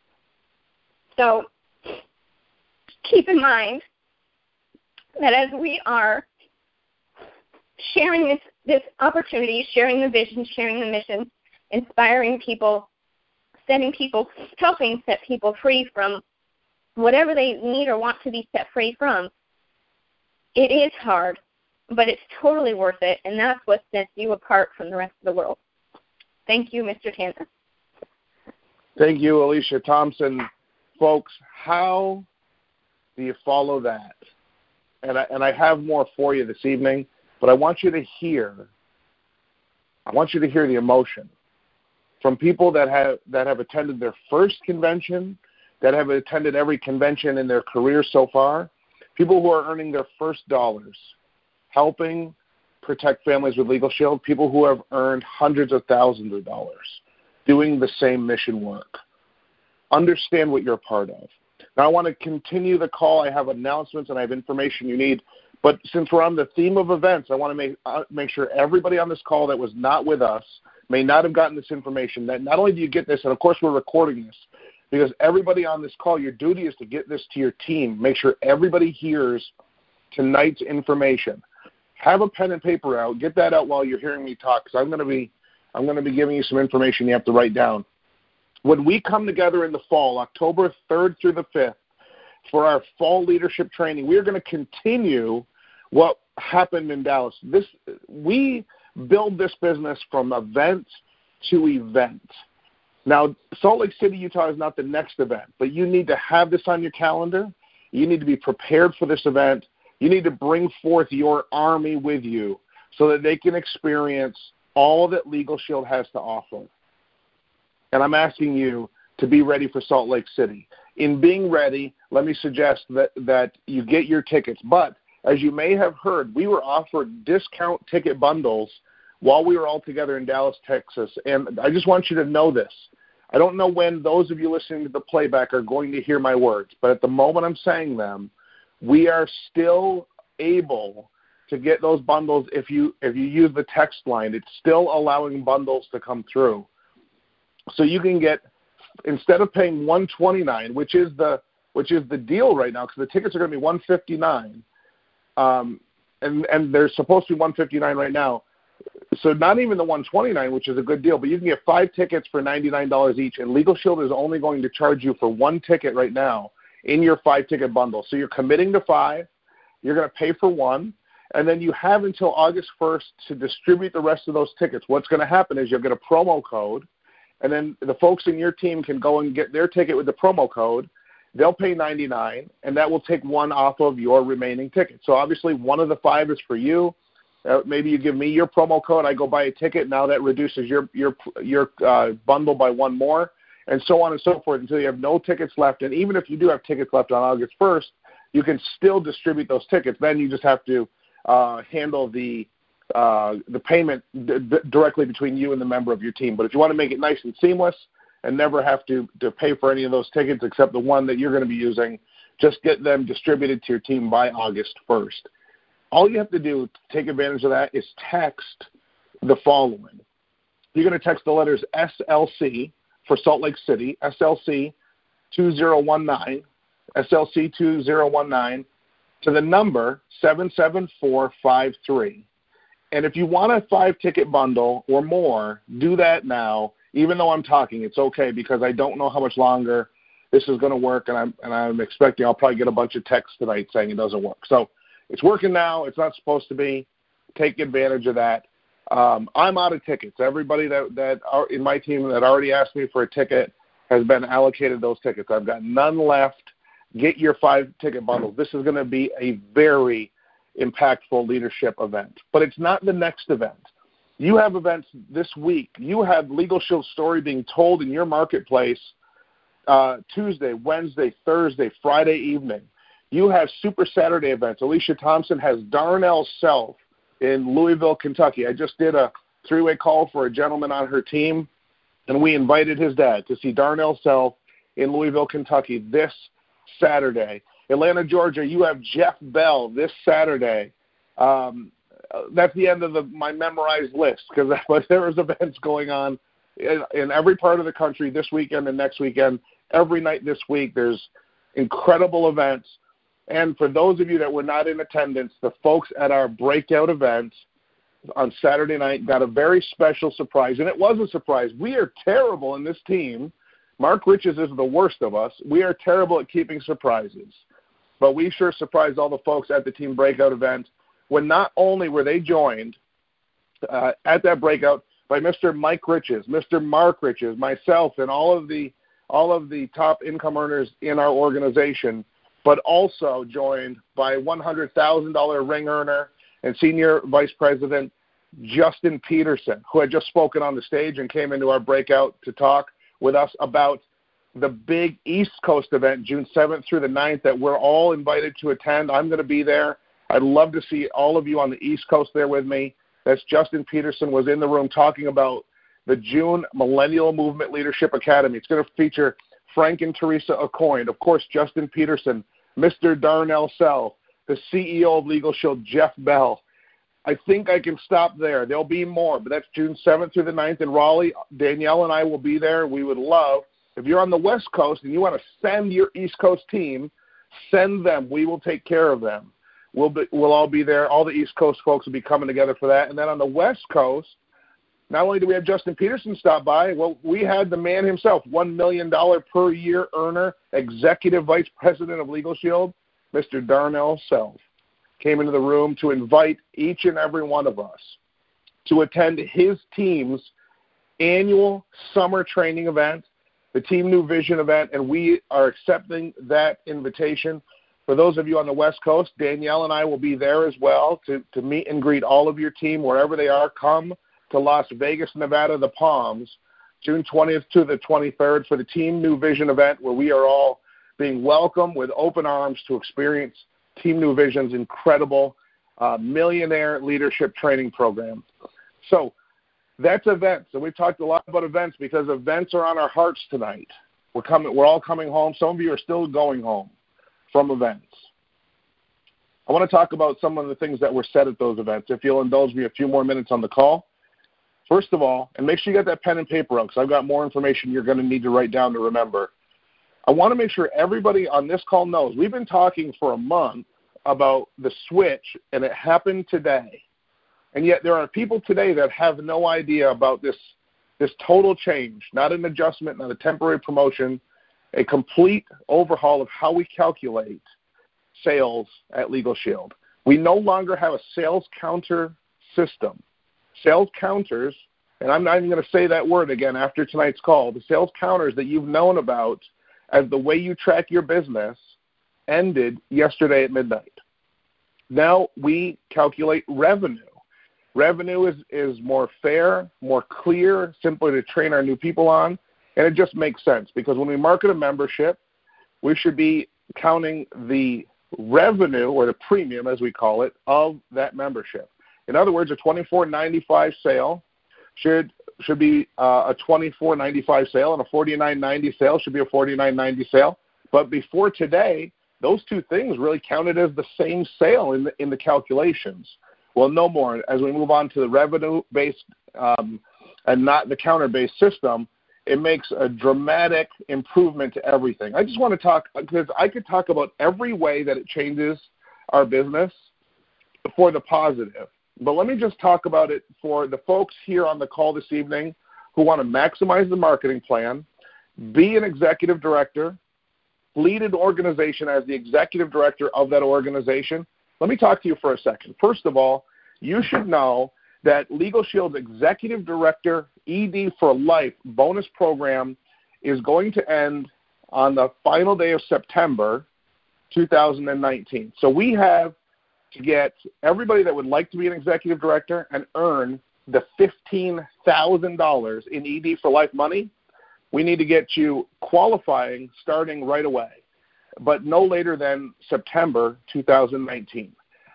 So keep in mind that as we are sharing this opportunity, sharing the vision, sharing the mission, inspiring people, helping set people free from whatever they need or want to be set free from, it is hard, but it's totally worth it, and that's what sets you apart from the rest of the world. Thank you, Mr. Tanner. Thank you, Alicia Thompson. Folks, how do you follow that? And I have more for you this evening, but I want you to hear the emotion from people that have attended their first convention, that have attended every convention in their career so far, people who are earning their first dollars, helping protect families with Legal Shield, people who have earned hundreds of thousands of dollars doing the same mission work. Understand what you're a part of. Now, I want to continue the call. I have announcements and I have information you need. But since we're on the theme of events, I want to make sure everybody on this call that was not with us may not have gotten this information, that not only do you get this, and of course we're recording this, because everybody on this call, your duty is to get this to your team. Make sure everybody hears tonight's information. Have a pen and paper out. Get that out while you're hearing me talk, because I'm going to be I'm going to be giving you some information you have to write down. When we come together in the fall, October 3rd through the 5th, for our fall leadership training, we are going to continue what happened in Dallas. We build this business from event to event. Now, Salt Lake City, Utah is not the next event, but you need to have this on your calendar. You need to be prepared for this event. You need to bring forth your army with you so that they can experience all that Legal Shield has to offer. And I'm asking you to be ready for Salt Lake City. In being ready, let me suggest that you get your tickets. But as you may have heard, we were offered discount ticket bundles while we were all together in Dallas, Texas. And I just want you to know this. I don't know when those of you listening to the playback are going to hear my words, but at the moment I'm saying them, we are still able to get those bundles. If you use the text line, it's still allowing bundles to come through. So you can get, instead of paying $129, which is the deal right now, because the tickets are going to be $159, and they're supposed to be $159 right now. So not even the $129, which is a good deal, but you can get 5 tickets for $99 each, and Legal Shield is only going to charge you for 1 ticket right now in your 5-ticket bundle. So you're committing to 5, you're going to pay for 1, and then you have until August 1st to distribute the rest of those tickets. What's going to happen is you'll get a promo code, and then the folks in your team can go and get their ticket with the promo code. They'll pay $99, and that will take 1 off of your remaining ticket. So obviously one of the 5 is for you. Maybe you give me your promo code. I go buy a ticket. Now that reduces your bundle by 1 more, and so on and so forth until you have no tickets left. And even if you do have tickets left on August 1st, you can still distribute those tickets. Then you just have to handle the payment directly between you and the member of your team. But if you want to make it nice and seamless and never have to pay for any of those tickets except the one that you're going to be using, just get them distributed to your team by August 1st. All you have to do to take advantage of that is text the following. You're going to text the letters SLC for Salt Lake City, SLC 2019, SLC 2019, to the number 77453. And if you want a 5-ticket bundle or more, do that now. Even though I'm talking, it's okay, because I don't know how much longer this is going to work, and I'm expecting I'll probably get a bunch of texts tonight saying it doesn't work. So it's working now. It's not supposed to be. Take advantage of that. I'm out of tickets. Everybody that are in my team that already asked me for a ticket has been allocated those tickets. I've got none left. Get your 5-ticket bundles. This is going to be a very impactful leadership event. But it's not the next event. You have events this week. You have Legal Shield's story being told in your marketplace Tuesday, Wednesday, Thursday, Friday evening. You have Super Saturday events. Alicia Thompson has Darnell Self in Louisville, Kentucky. I just did a 3-way call for a gentleman on her team, and we invited his dad to see Darnell Self in Louisville, Kentucky this Saturday. Atlanta, Georgia, you have Jeff Bell this Saturday. That's the end of my memorized list, but there is events going on in every part of the country this weekend and next weekend. Every night this week there's incredible events. And for those of you that were not in attendance, the folks at our breakout event on Saturday night got a very special surprise, and it was a surprise. We are terrible in this team. Mark Riches is the worst of us. We are terrible at keeping surprises. But we sure surprised all the folks at the team breakout event when not only were they joined at that breakout by Mr. Mike Riches, Mr. Mark Riches, myself, and all of the top income earners in our organization, but also joined by $100,000 ring earner and Senior Vice President Justin Peterson, who had just spoken on the stage and came into our breakout to talk with us about the big East Coast event, June 7th through the 9th, that we're all invited to attend. I'm going to be there. I'd love to see all of you on the East Coast there with me. That's Justin Peterson was in the room talking about the June Millennial Movement Leadership Academy. It's going to feature Frank and Teresa Aucoin, of course, Justin Peterson, Mr. Darnell Self, the CEO of Legal Shield, Jeff Bell. I think I can stop there. There'll be more, but that's June 7th through the 9th in Raleigh. Danielle and I will be there. We would love, if you're on the West Coast and you want to send your East Coast team, send them. We will take care of them. We'll all be there. All the East Coast folks will be coming together for that. And then on the West Coast, not only do we have Justin Peterson stop by, well, we had the man himself, $1 million per year earner, Executive Vice President of Legal Shield, Mr. Darnell Self, came into the room to invite each and every one of us to attend his team's annual summer training event, the Team New Vision event, and we are accepting that invitation. For those of you on the West Coast, Danielle and I will be there as well to meet and greet all of your team wherever they are. Come to Las Vegas, Nevada, the Palms, June 20th to the 23rd for the Team New Vision event, where we are all being welcomed with open arms to experience Team New Vision's incredible millionaire leadership training program. So that's events, and we've talked a lot about events because events are on our hearts tonight. We're all coming home. Some of you are still going home from events. I want to talk about some of the things that were said at those events, if you'll indulge me a few more minutes on the call. First of all, and make sure you got that pen and paper out because I've got more information you're going to need to write down to remember. I want to make sure everybody on this call knows we've been talking for a month about the switch, and it happened today. And yet there are people today that have no idea about this total change, not an adjustment, not a temporary promotion, a complete overhaul of how we calculate sales at Legal Shield. We no longer have a sales counter system. Sales counters, and I'm not even going to say that word again after tonight's call, the sales counters that you've known about as the way you track your business ended yesterday at midnight. Now we calculate revenue. Revenue is more fair, more clear, simpler to train our new people on, and it just makes sense because when we market a membership, we should be counting the revenue or the premium, as we call it, of that membership. In other words, a $24.95 sale should be a $24.95 sale, and a $49.90 sale should be a $49.90 sale. But before today, those two things really counted as the same sale in the calculations. Well, no more. As we move on to the revenue-based and not the counter-based system, it makes a dramatic improvement to everything. I just want to talk, because I could talk about every way that it changes our business for the positive. But let me just talk about it for the folks here on the call this evening who want to maximize the marketing plan, be an executive director, lead an organization as the executive director of that organization. Let me talk to you for a second. First of all, you should know that Legal Shield's Executive Director ED for Life bonus program is going to end on the final day of September 2019. So we have to get everybody that would like to be an executive director and earn the $15,000 in ED for Life money. We need to get you qualifying starting right away, but no later than September 2019.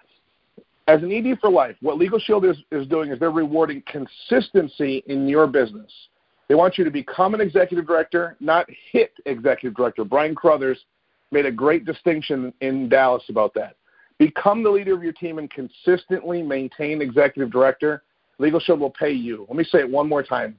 As an ED for Life, what Legal Shield is doing is they're rewarding consistency in your business. They want you to become an executive director, not hit executive director. Brian Crothers made a great distinction in Dallas about that. Become the leader of your team and consistently maintain executive director. Legal Shield will pay you. Let me say it one more time.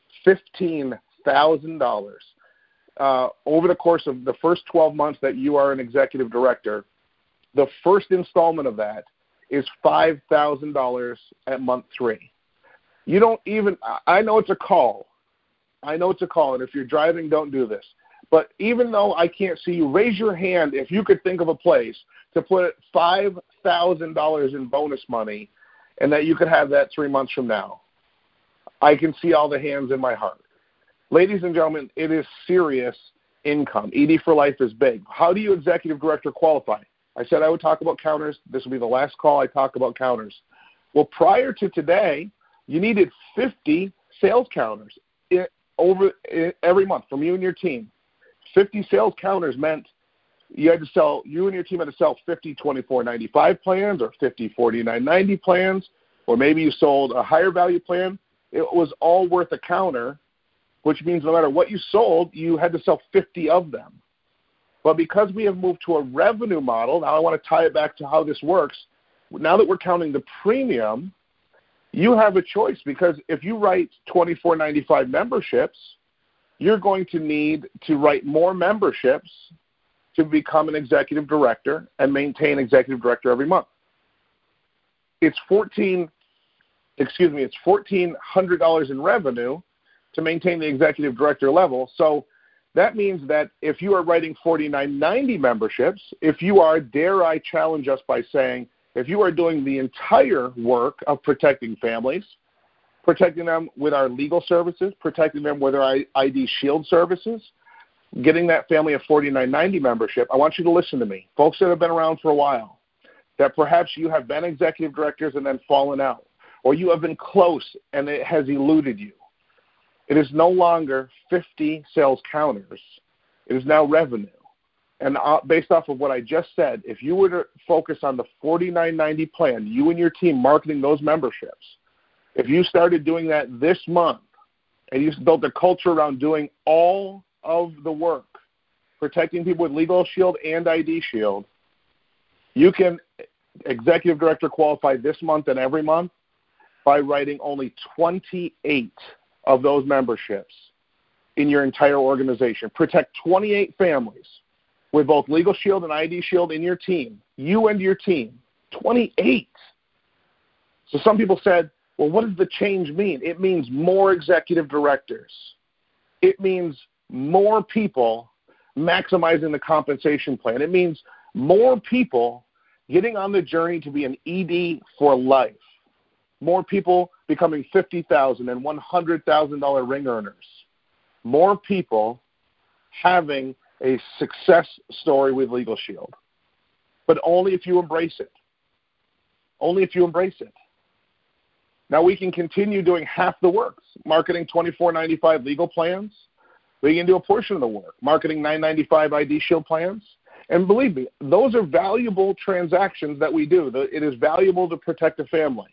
$15,000 over the course of the first 12 months that you are an executive director. The first installment of that is $5,000 at month 3. You don't even – I know it's a call. And if you're driving, don't do this. But even though I can't see you, raise your hand if you could think of a place to put $5,000 in bonus money and that you could have that 3 months from now. I can see all the hands in my heart. Ladies and gentlemen, it is serious income. ED for Life is big. How do you executive director qualify? I said I would talk about counters. This will be the last call I talk about counters. Well, prior to today, you needed 50 sales counters every month from you and your team. 50 sales counters meant you and your team had to sell 50 $24.95 plans or 50 $49.90 plans, or maybe you sold a higher value plan. It was all worth a counter, which means no matter what you sold, you had to sell 50 of them. But because we have moved to a revenue model, now I want to tie it back to how this works. Now that we're counting the premium, you have a choice, because if you write $24.95 memberships, you're going to need to write more memberships to become an executive director and maintain executive director every month. It's it's $1,400 in revenue to maintain the executive director level. So that means that if you are writing 4990 memberships, if you are, dare I challenge us by saying, if you are doing the entire work of protecting families, protecting them with our legal services, protecting them with our ID Shield services, getting that family a 4990 membership, I want you to listen to me. Folks that have been around for a while, that perhaps you have been executive directors and then fallen out, or you have been close and it has eluded you. It is no longer 50 sales counters. It is now revenue. And based off of what I just said, if you were to focus on the 4990 plan, you and your team marketing those memberships, if you started doing that this month and you built a culture around doing all of the work, protecting people with Legal Shield and ID Shield, you can executive director qualify this month and every month by writing only 28 of those memberships in your entire organization. Protect 28 families with both Legal Shield and ID Shield in your team, you and your team, 28. So some people said, well, what does the change mean? It means more executive directors. It means more people maximizing the compensation plan. It means more people getting on the journey to be an ED for life. More people becoming $50,000 and $100,000 ring earners. More people having a success story with Legal Shield. But only if you embrace it. Only if you embrace it. Now we can continue doing half the work, marketing $24.95 legal plans. We can do a portion of the work, marketing $9.95 ID Shield plans. And believe me, those are valuable transactions that we do. It is valuable to protect a family.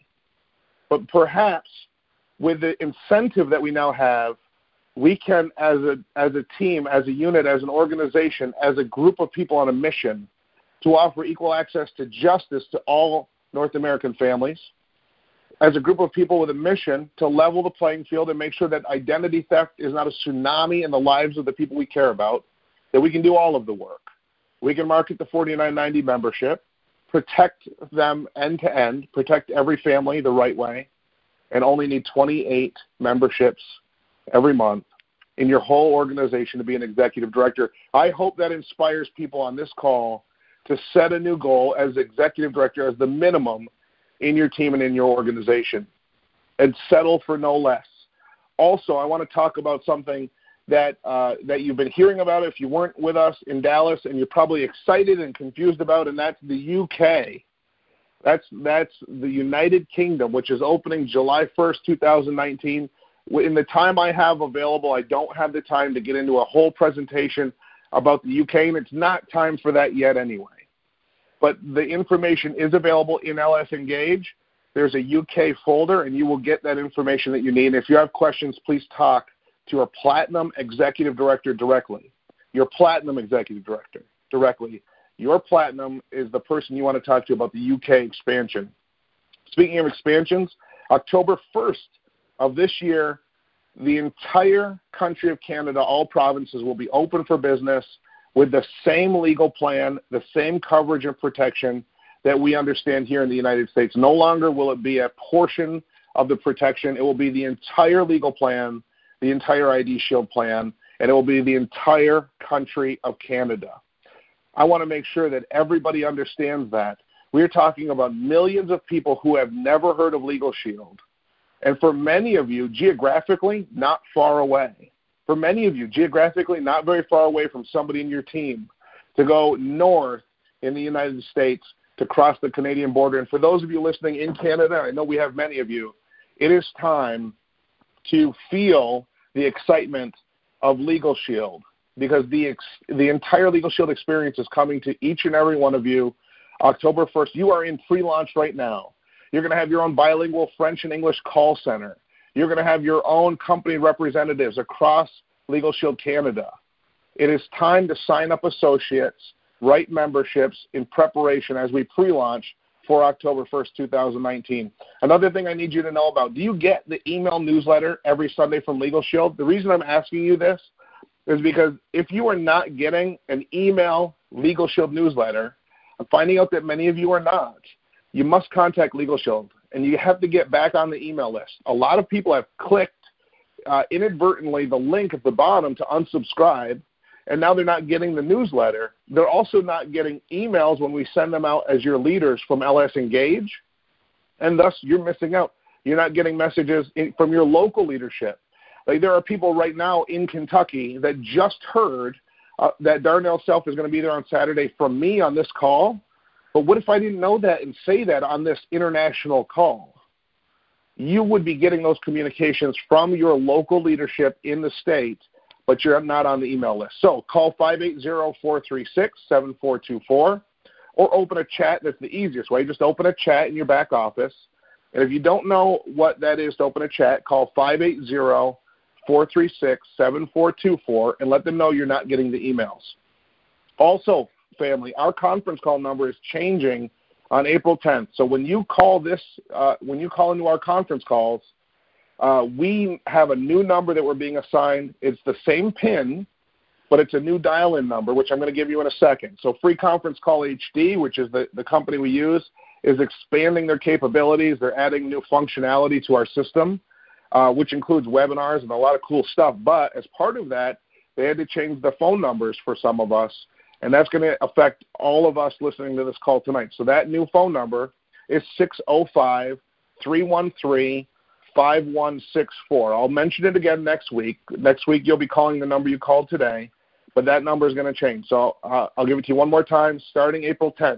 But perhaps with the incentive that we now have, we can, as a team, as a unit, as an organization, as a group of people on a mission, to offer equal access to justice to all North American families, as a group of people with a mission to level the playing field and make sure that identity theft is not a tsunami in the lives of the people we care about, that we can do all of the work. We can market the 4990 membership, protect them end to end, protect every family the right way, and only need 28 memberships every month in your whole organization to be an executive director. I hope that inspires people on this call to set a new goal as executive director as the minimum in your team and in your organization, and settle for no less. Also, I want to talk about something that you've been hearing about if you weren't with us in Dallas, and you're probably excited and confused about, and that's the UK. That's the United Kingdom, which is opening July 1st, 2019. In the time I have available, I don't have the time to get into a whole presentation about the UK, and it's not time for that yet anyway. But the information is available in LS Engage. There's a UK folder, and you will get that information that you need. And if you have questions, please talk to your Platinum Executive Director directly. Your Platinum Executive Director directly. Your Platinum is the person you want to talk to about the UK expansion. Speaking of expansions, October 1st of this year, the entire country of Canada, all provinces, will be open for business with the same legal plan, the same coverage and protection that we understand here in the United States. No longer will it be a portion of the protection. It will be the entire legal plan, the entire ID Shield plan, and it will be the entire country of Canada. I want to make sure that everybody understands that. We're talking about millions of people who have never heard of Legal Shield. And for many of you, geographically, not far away. For many of you, geographically, not very far away from somebody in your team, to go north in the United States to cross the Canadian border. And for those of you listening in Canada, I know we have many of you, it is time to feel the excitement of Legal Shield, because the entire Legal Shield experience is coming to each and every one of you October 1st. You are in pre-launch right now. You're going to have your own bilingual French and English call center. You're going to have your own company representatives across Legal Shield Canada. It is time to sign up associates, write memberships in preparation as we pre-launch for October 1st, 2019. Another thing I need you to know about, do you get the email newsletter every Sunday from Legal Shield? The reason I'm asking you this is because if you are not getting an email Legal Shield newsletter, I'm finding out that many of you are not. You must contact Legal Shield and you have to get back on the email list. A lot of people have clicked inadvertently the link at the bottom to unsubscribe, and now they're not getting the newsletter. They're also not getting emails when we send them out as your leaders from LS Engage, and thus you're missing out. You're not getting messages from your local leadership. Like, there are people right now in Kentucky that just heard that Darnell Self is going to be there on Saturday from me on this call. But what if I didn't know that and say that on this international call? You would be getting those communications from your local leadership in the state, but you're not on the email list. So call 580-436-7424 or open a chat. That's the easiest way. Just open a chat in your back office. And if you don't know what that is to open a chat, call 580-436-7424 and let them know you're not getting the emails. Also, family, our conference call number is changing on April 10th. So when you call into our conference calls, we have a new number that we're being assigned. It's the same PIN, but it's a new dial-in number, which I'm going to give you in a second. So Free Conference Call HD, which is the company we use, is expanding their capabilities. They're adding new functionality to our system, which includes webinars and a lot of cool stuff. But as part of that, they had to change the phone numbers for some of us, and that's going to affect all of us listening to this call tonight. So that new phone number is 605-313-5164. I'll mention it again next week. Next week you'll be calling the number you called today, but that number is going to change. So I'll give it to you one more time. Starting April 10th,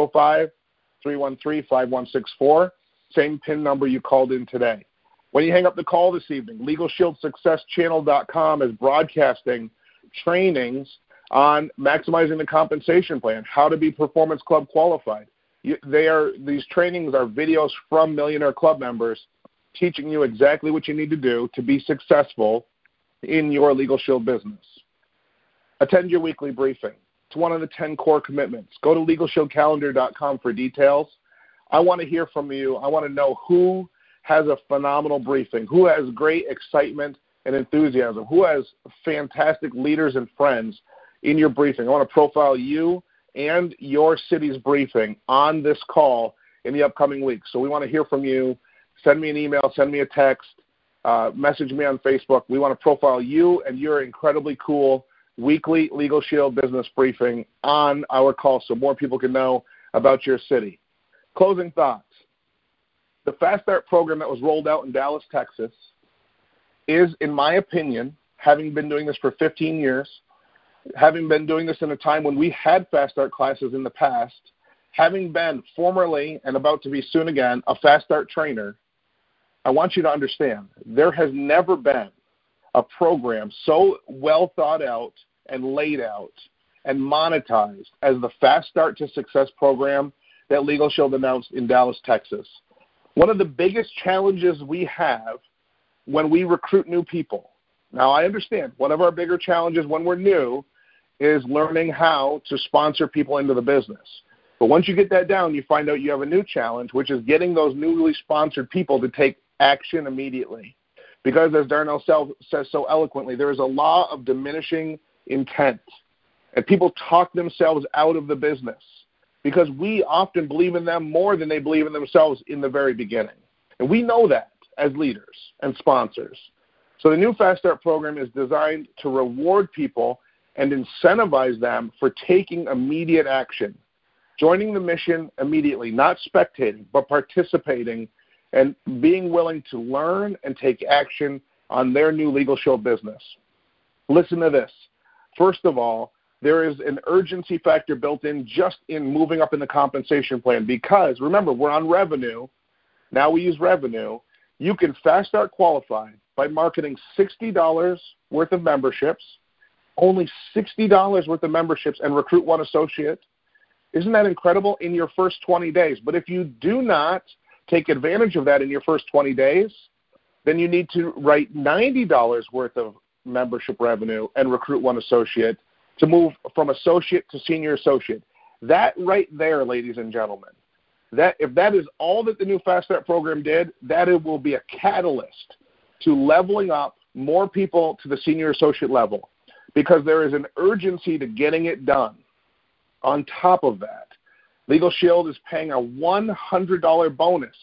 605-313-5164, same PIN number you called in today. When you hang up the call this evening, LegalShieldSuccessChannel.com is broadcasting trainings on maximizing the compensation plan, how to be Performance Club qualified. These trainings are videos from Millionaire Club members teaching you exactly what you need to do to be successful in your Legal Shield business. Attend your weekly briefing. It's one of the 10 core commitments. Go to LegalShieldCalendar.com for details. I want to hear from you. I want to know who has a phenomenal briefing, who has great excitement and enthusiasm, who has fantastic leaders and friends in your briefing. I want to profile you and your city's briefing on this call in the upcoming weeks. So we want to hear from you. Send me an email, send me a text, message me on Facebook. We want to profile you and your incredibly cool weekly Legal Shield business briefing on our call so more people can know about your city. Closing thoughts. The Fast Start program that was rolled out in Dallas, Texas is, in my opinion, having been doing this for 15 years, having been doing this in a time when we had Fast Start classes in the past, having been formerly and about to be soon again a Fast Start trainer, I want you to understand there has never been a program so well thought out and laid out and monetized as the Fast Start to Success program that Legal Shield announced in Dallas, Texas. One of the biggest challenges we have when we recruit new people, now I understand one of our bigger challenges when we're new is learning how to sponsor people into the business. But once you get that down, you find out you have a new challenge, which is getting those newly sponsored people to take action immediately. Because as Darnell says so eloquently, there is a law of diminishing intent, and people talk themselves out of the business because we often believe in them more than they believe in themselves in the very beginning. And we know that as leaders and sponsors. So the new Fast Start program is designed to reward people and incentivize them for taking immediate action, joining the mission immediately, not spectating, but participating and being willing to learn and take action on their new Legal Shield business. Listen to this. First of all, there is an urgency factor built in just in moving up in the compensation plan because, remember, we're on revenue. Now we use revenue. You can Fast Start qualify by marketing $60 worth of memberships, only $60 worth of memberships, and recruit one associate. Isn't that incredible in your first 20 days? But if you do not take advantage of that in your first 20 days, then you need to write $90 worth of membership revenue and recruit one associate to move from associate to senior associate. That right there, ladies and gentlemen, that if that is all that the new Fast Start program did, that it will be a catalyst to leveling up more people to the senior associate level because there is an urgency to getting it done. On top of that, Legal Shield is paying a $100 bonus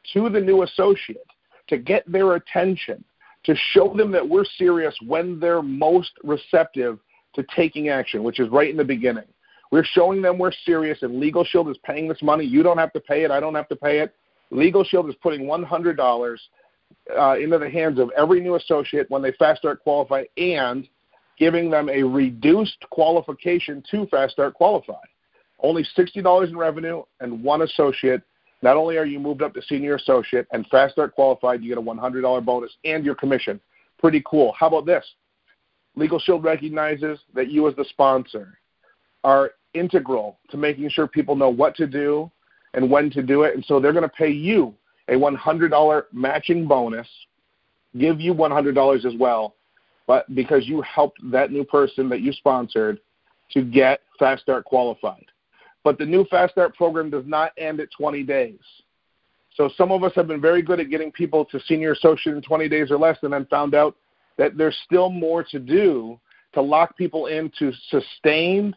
to the new associate to get their attention, to show them that we're serious when they're most receptive to taking action, which is right in the beginning. We're showing them we're serious, and Legal Shield is paying this money. You don't have to pay it. I don't have to pay it. Legal Shield is putting $100 into the hands of every new associate when they Fast Start qualify, and giving them a reduced qualification to Fast Start qualify. Only $60 in revenue and one associate. Not only are you moved up to senior associate and Fast Start qualified, you get a $100 bonus and your commission. Pretty cool. How about this? Legal Shield recognizes that you as the sponsor are integral to making sure people know what to do and when to do it, and so they're going to pay you a $100 matching bonus, give you $100 as well, but because you helped that new person that you sponsored to get Fast Start qualified. But the new Fast Start program does not end at 20 days. So some of us have been very good at getting people to senior associate in 20 days or less, and then found out that there's still more to do to lock people into sustained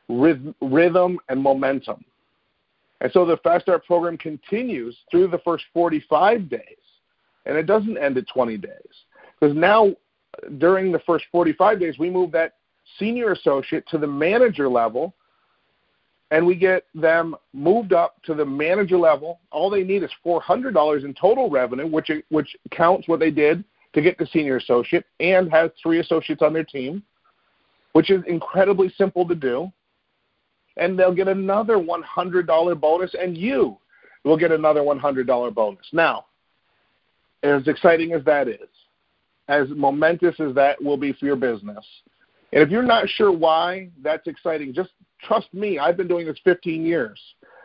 rhythm and momentum. And so the Fast Start program continues through the first 45 days, and it doesn't end at 20 days. Because now, during the first 45 days, we move that senior associate to the manager level, and we get them moved up to the manager level. All they need is $400 in total revenue, which counts what they did to get the senior associate, and has 3 associates on their team, which is incredibly simple to do. And they'll get another $100 bonus, and you will get another $100 bonus. Now, as exciting as that is, as momentous as that will be for your business, and if you're not sure why that's exciting, just trust me, I've been doing this 15 years.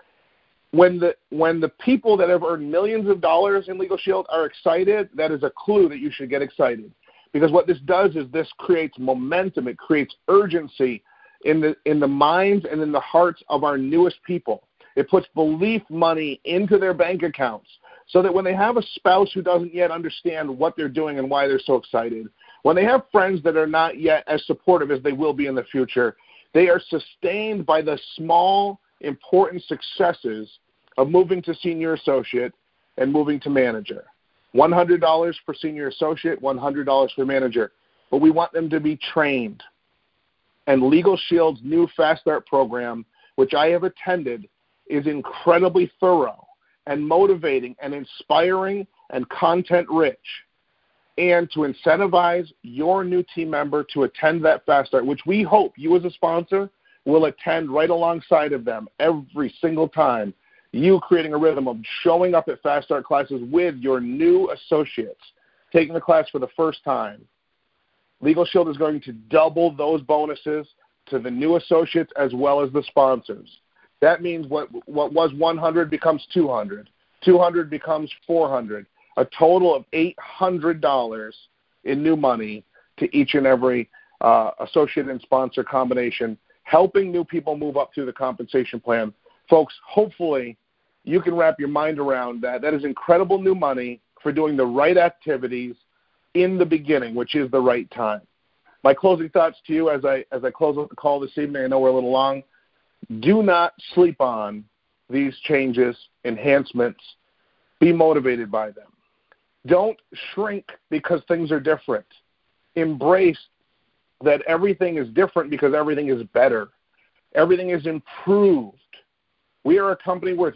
When the people that have earned millions of dollars in Legal Shield are excited, that is a clue that you should get excited. Because what this does is this creates momentum, it creates urgency in the minds and in the hearts of our newest people. It puts belief money into their bank accounts so that when they have a spouse who doesn't yet understand what they're doing and why they're so excited, when they have friends that are not yet as supportive as they will be in the future, they are sustained by the small, important successes of moving to senior associate and moving to manager. $100 for senior associate, $100 for manager. But we want them to be trained. And Legal Shield's new Fast Start program, which I have attended, is incredibly thorough and motivating and inspiring and content-rich. And to incentivize your new team member to attend that Fast Start, which we hope you as a sponsor will attend right alongside of them every single time, you creating a rhythm of showing up at Fast Start classes with your new associates, taking the class for the first time. Legal Shield is going to double those bonuses to the new associates as well as the sponsors. That means what was 100 becomes 200. 200 becomes 400. A total of $800 in new money to each and every associate and sponsor combination, helping new people move up through the compensation plan. Folks, hopefully you can wrap your mind around that. That is incredible new money for doing the right activities in the beginning, which is the right time. My closing thoughts to you as I close out the call this evening, I know we're a little long, do not sleep on these changes, enhancements. Be motivated by them. Don't shrink because things are different. Embrace that everything is different because everything is better. Everything is improved. We are a company worth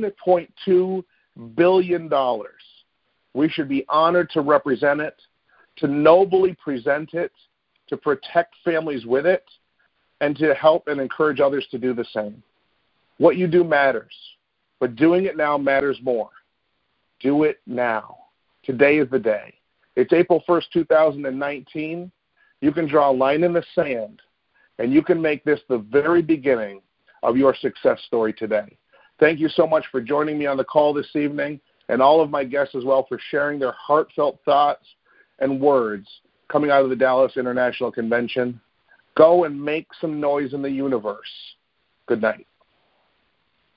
$1.2 billion. We should be honored to represent it, to nobly present it, to protect families with it, and to help and encourage others to do the same. What you do matters, but doing it now matters more. Do it now. Today is the day. It's April 1st, 2019. You can draw a line in the sand, and you can make this the very beginning of your success story today. Thank you so much for joining me on the call this evening, and all of my guests as well for sharing their heartfelt thoughts and words coming out of the Dallas International Convention. Go and make some noise in the universe. Good night.